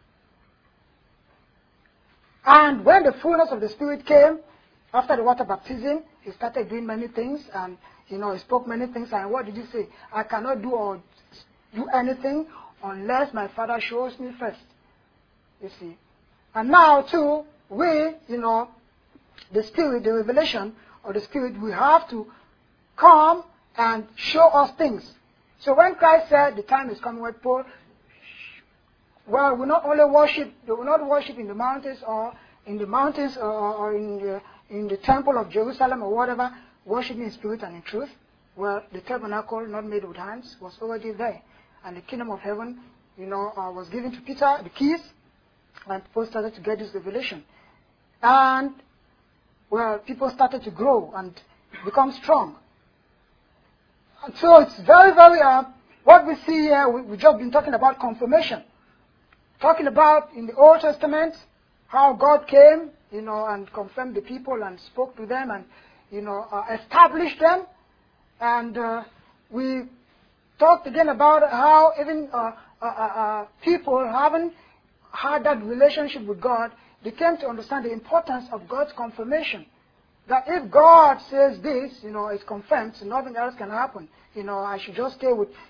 [SPEAKER 1] And when the fullness of the Spirit came, after the water baptism, He started doing many things, and He spoke many things. And what did He say? I cannot do anything unless my Father shows me first. You see. And now too, we, the Spirit, the revelation of the Spirit, we have to come and show us things. So when Christ said the time is coming with Paul, well, we not only worship, they will not worship in the mountains or in the temple of Jerusalem or whatever, worshiping in spirit and in truth. Well, the tabernacle, not made with hands, was already there. And the kingdom of heaven, was given to Peter, the keys, and people started to get this revelation. And, well, people started to grow and become strong. And so it's very, very, what we see here, we've just been talking about confirmation. Talking about in the Old Testament, how God came, and confirmed the people and spoke to them and, established them. And we talked again about how even people haven't had that relationship with God. They came to understand the importance of God's confirmation. That if God says this, it's confirmed, so nothing else can happen. I should just stay with,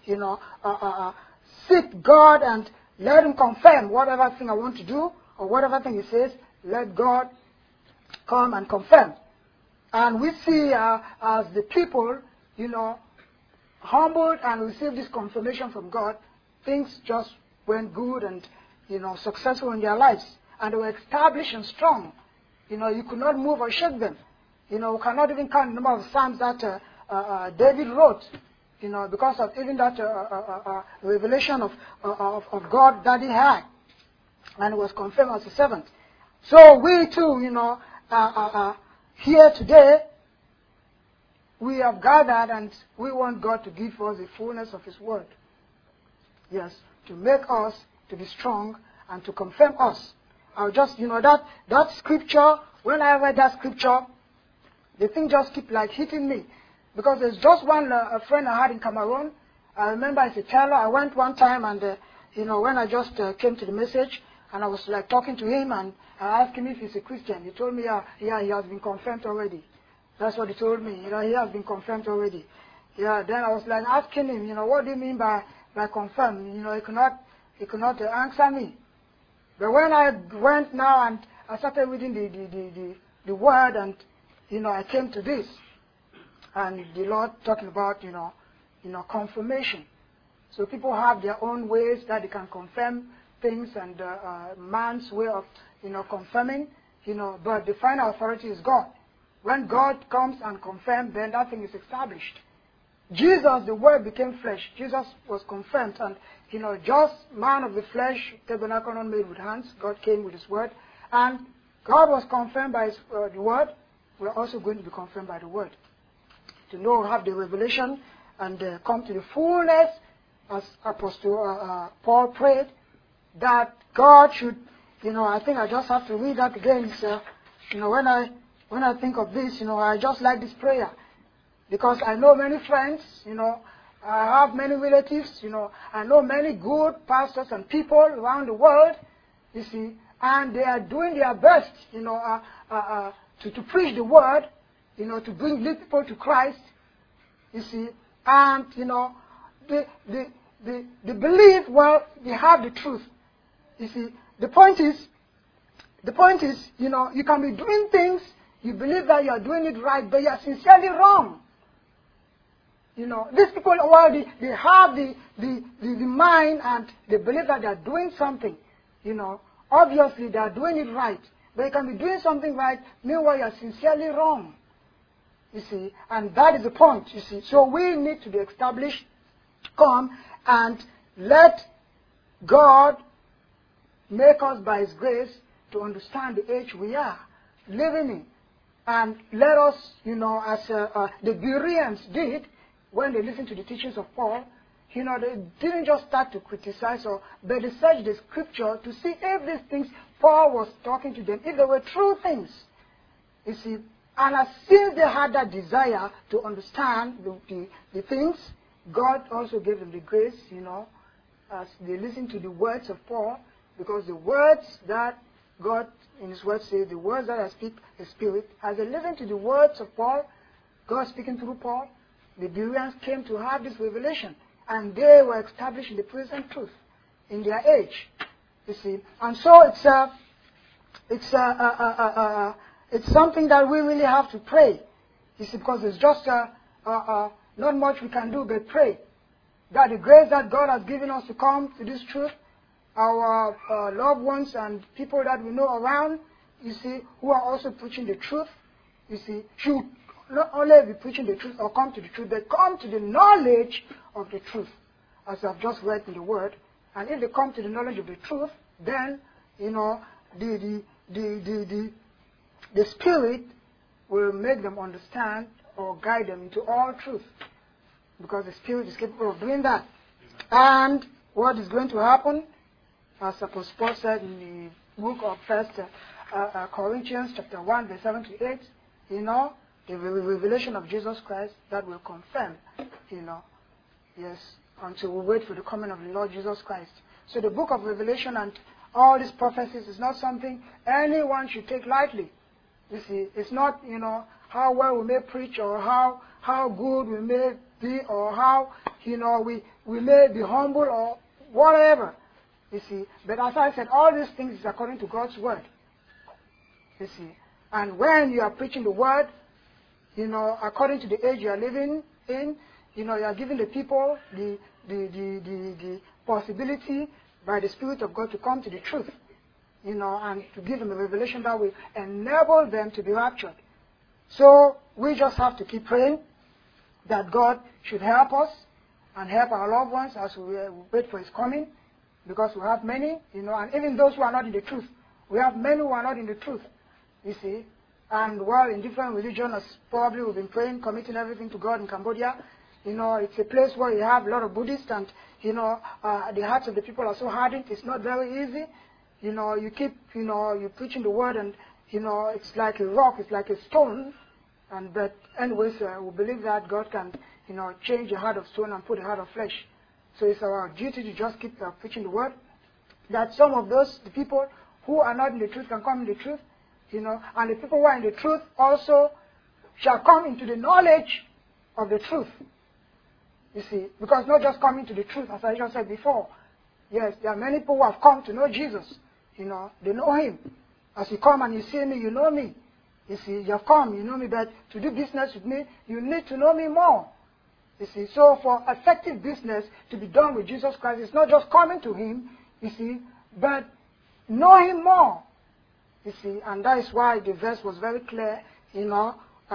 [SPEAKER 1] seek God and let Him confirm whatever thing I want to do or whatever thing He says. Let God come and confirm. And we see as the people, humbled and received this confirmation from God, things just went good and, successful in their lives. And they were established and strong. You could not move or shake them. We cannot even count the number of psalms that David wrote, because of even that revelation of God that he had. And was confirmed as a servant. So we too, here today, we have gathered and we want God to give us the fullness of His word. Yes, to make us to be strong and to confirm us. I'll just, that scripture, when I read that scripture, the thing just keep like hitting me. Because there's just one a friend I had in Cameroon. I remember as a teller, I went one time and, when I just came to the message, and I was like talking to him and I asked him if he's a Christian. He told me, yeah, he has been confirmed already. That's what he told me. He has been confirmed already. Yeah, then I was like asking him, what do you mean by confirmed? He could not answer me. But when I went now and I started reading the word and, I came to this. And the Lord talking about, confirmation. So people have their own ways that they can confirm things and man's way of, confirming, but the final authority is God. When God comes and confirms, then that thing is established. Jesus, the Word became flesh. Jesus was confirmed and, just man of the flesh, tabernacle not made with hands. God came with His Word. And God was confirmed by the Word. We're also going to be confirmed by the Word. To have the revelation and come to the fullness, as Apostle Paul prayed, that God should, I think I just have to read that again. So, when I think of this, I just like this prayer. Because I know many friends, I have many relatives, I know many good pastors and people around the world, you see, and they are doing their best, to preach the word, to lead people to Christ, you see, and, they believe, well, they have the truth. You see, the point is, you can be doing things, you believe that you are doing it right, but you are sincerely wrong. These people, while they have the mind and they believe that they are doing something, obviously they are doing it right. But you can be doing something right, meanwhile you are sincerely wrong. You see, and that is the point, you see. So we need to be established, come and let God make us by His grace to understand the age we are living in. And let us, as the Bereans did, when they listened to the teachings of Paul, they didn't just start to criticize, but they searched the scripture to see if these things Paul was talking to them, if they were true things. You see, and as since they had that desire to understand the things, God also gave them the grace, as they listened to the words of Paul, because the words that God in His word says, the words that I speak, the Spirit, as they listened to the words of Paul, God speaking through Paul, the Bereans came to have this revelation, and they were established in the present truth in their age. You see, and so It's something that we really have to pray. You see, because it's just not much we can do but pray. That the grace that God has given us to come to this truth, our loved ones and people that we know around, you see, who are also preaching the truth, you see, should not only be preaching the truth or come to the truth, but come to the knowledge of the truth, as I've just read in the Word. And if they come to the knowledge of the truth, then, you know, the Spirit will make them understand or guide them into all truth. Because the Spirit is capable of doing that. And what is going to happen, as Apostle Paul said in the book of 1 Corinthians chapter 1, verse 7 to 8, you know, the revelation of Jesus Christ that will confirm, you know, yes, until we wait for the coming of the Lord Jesus Christ. So the book of Revelation and all these prophecies is not something anyone should take lightly. You see, it's not, you know, how well we may preach or how good we may be or how, you know, we may be humble or whatever. You see, but as I said, all these things is according to God's Word. You see, and when you are preaching the Word, you know, according to the age you are living in, you know, you are giving the people the possibility by the Spirit of God to come to the truth, you know, and to give them a revelation that will enable them to be raptured. So we just have to keep praying that God should help us and help our loved ones as we wait for His coming, because we have many, you know, and even those who are not in the truth. We have many who are not in the truth, you see. And well, in different religions, as probably we've been praying, committing everything to God in Cambodia, you know, it's a place where you have a lot of Buddhists and, you know, the hearts of the people are so hardened, it's not very easy. You know, you keep, you know, you're preaching the Word and, you know, it's like a rock, it's like a stone. But anyways, we believe that God can, you know, change a heart of stone and put a heart of flesh. So it's our duty to just keep preaching the Word. That some of those, the people who are not in the truth can come in the truth, you know, and the people who are in the truth also shall come into the knowledge of the truth. You see, because not just coming to the truth, as I just said before. Yes, there are many people who have come to know Jesus. You know, they know Him. As you come and you see me, you know me. You see, you have come, you know me, but to do business with me, you need to know me more. You see, so for effective business to be done with Jesus Christ, it's not just coming to Him, you see, but know Him more. You see, and that is why the verse was very clear, you know,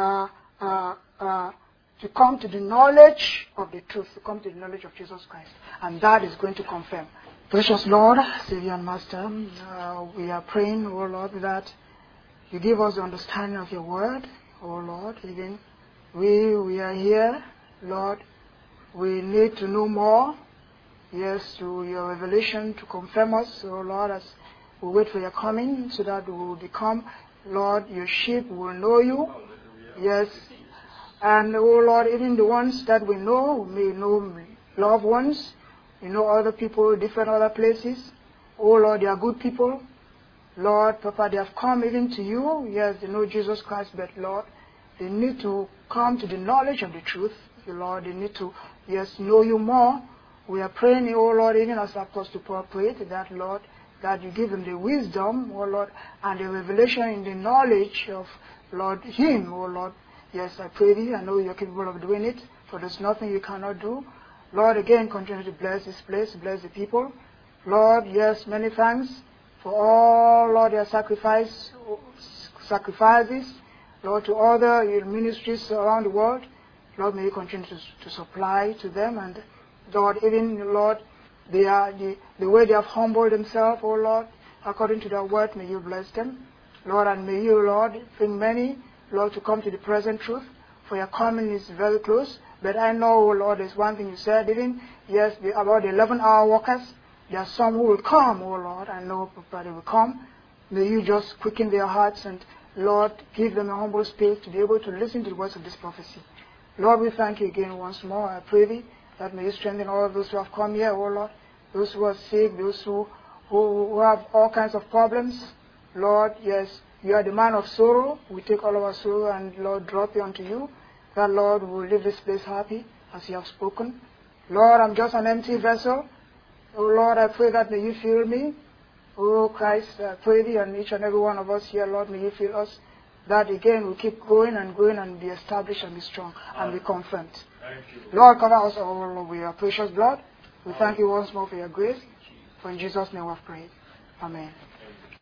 [SPEAKER 1] to come to the knowledge of the truth, to come to the knowledge of Jesus Christ. And that is going to confirm. Precious Lord, Savior and Master, we are praying, oh Lord, that you give us the understanding of your word, oh Lord. Even we are here, Lord. We need to know more, yes, through your revelation to confirm us, oh Lord, as we wait for your coming, so that we will become, Lord, your sheep. We will know you, yes. And, oh Lord, even the ones that we know may know loved ones, you know, other people, different other places. Oh Lord, they are good people. Lord, Papa, they have come even to you. Yes, they know Jesus Christ, but Lord, they need to come to the knowledge of the truth. Lord, they need to, yes, know you more. We are praying, oh Lord, even as Apostle Paul prayed, that, Lord, that you give them the wisdom, oh Lord, and the revelation in the knowledge of, Lord, Him, oh Lord. Yes, I pray thee. I know you're capable of doing it, for there's nothing you cannot do. Lord, again, continue to bless this place, bless the people. Lord, yes, many thanks for all, Lord, their sacrifices, Lord, to other ministries around the world. Lord, may you continue to supply to them. And, Lord, even, Lord, the way they have humbled themselves, oh Lord, according to their word, may you bless them. Lord, and may you, Lord, bring many, Lord, to come to the present truth, for your coming is very close. But I know, oh Lord, there's one thing you said, even, yes, about the 11-hour workers. There are some who will come, oh Lord. I know, Papa, they will come. May you just quicken their hearts and, Lord, give them a humble spirit to be able to listen to the words of this prophecy. Lord, we thank you again once more. I pray thee that may you strengthen all of those who have come here, oh Lord. Those who are sick, those who have all kinds of problems. Lord, yes, you are the man of sorrow. We take all of our sorrow and, Lord, drop it unto you. That, Lord, we will leave this place happy as you have spoken. Lord, I'm just an empty vessel. Oh, Lord, I pray that may you fill me. Oh, Christ, I pray thee and each and every one of us here, Lord, may you fill us. that again will keep growing and growing and be established and be strong and be confirmed. Lord, cover us all with your precious blood. We thank you once more for your grace. For in Jesus' name we have prayed. Amen.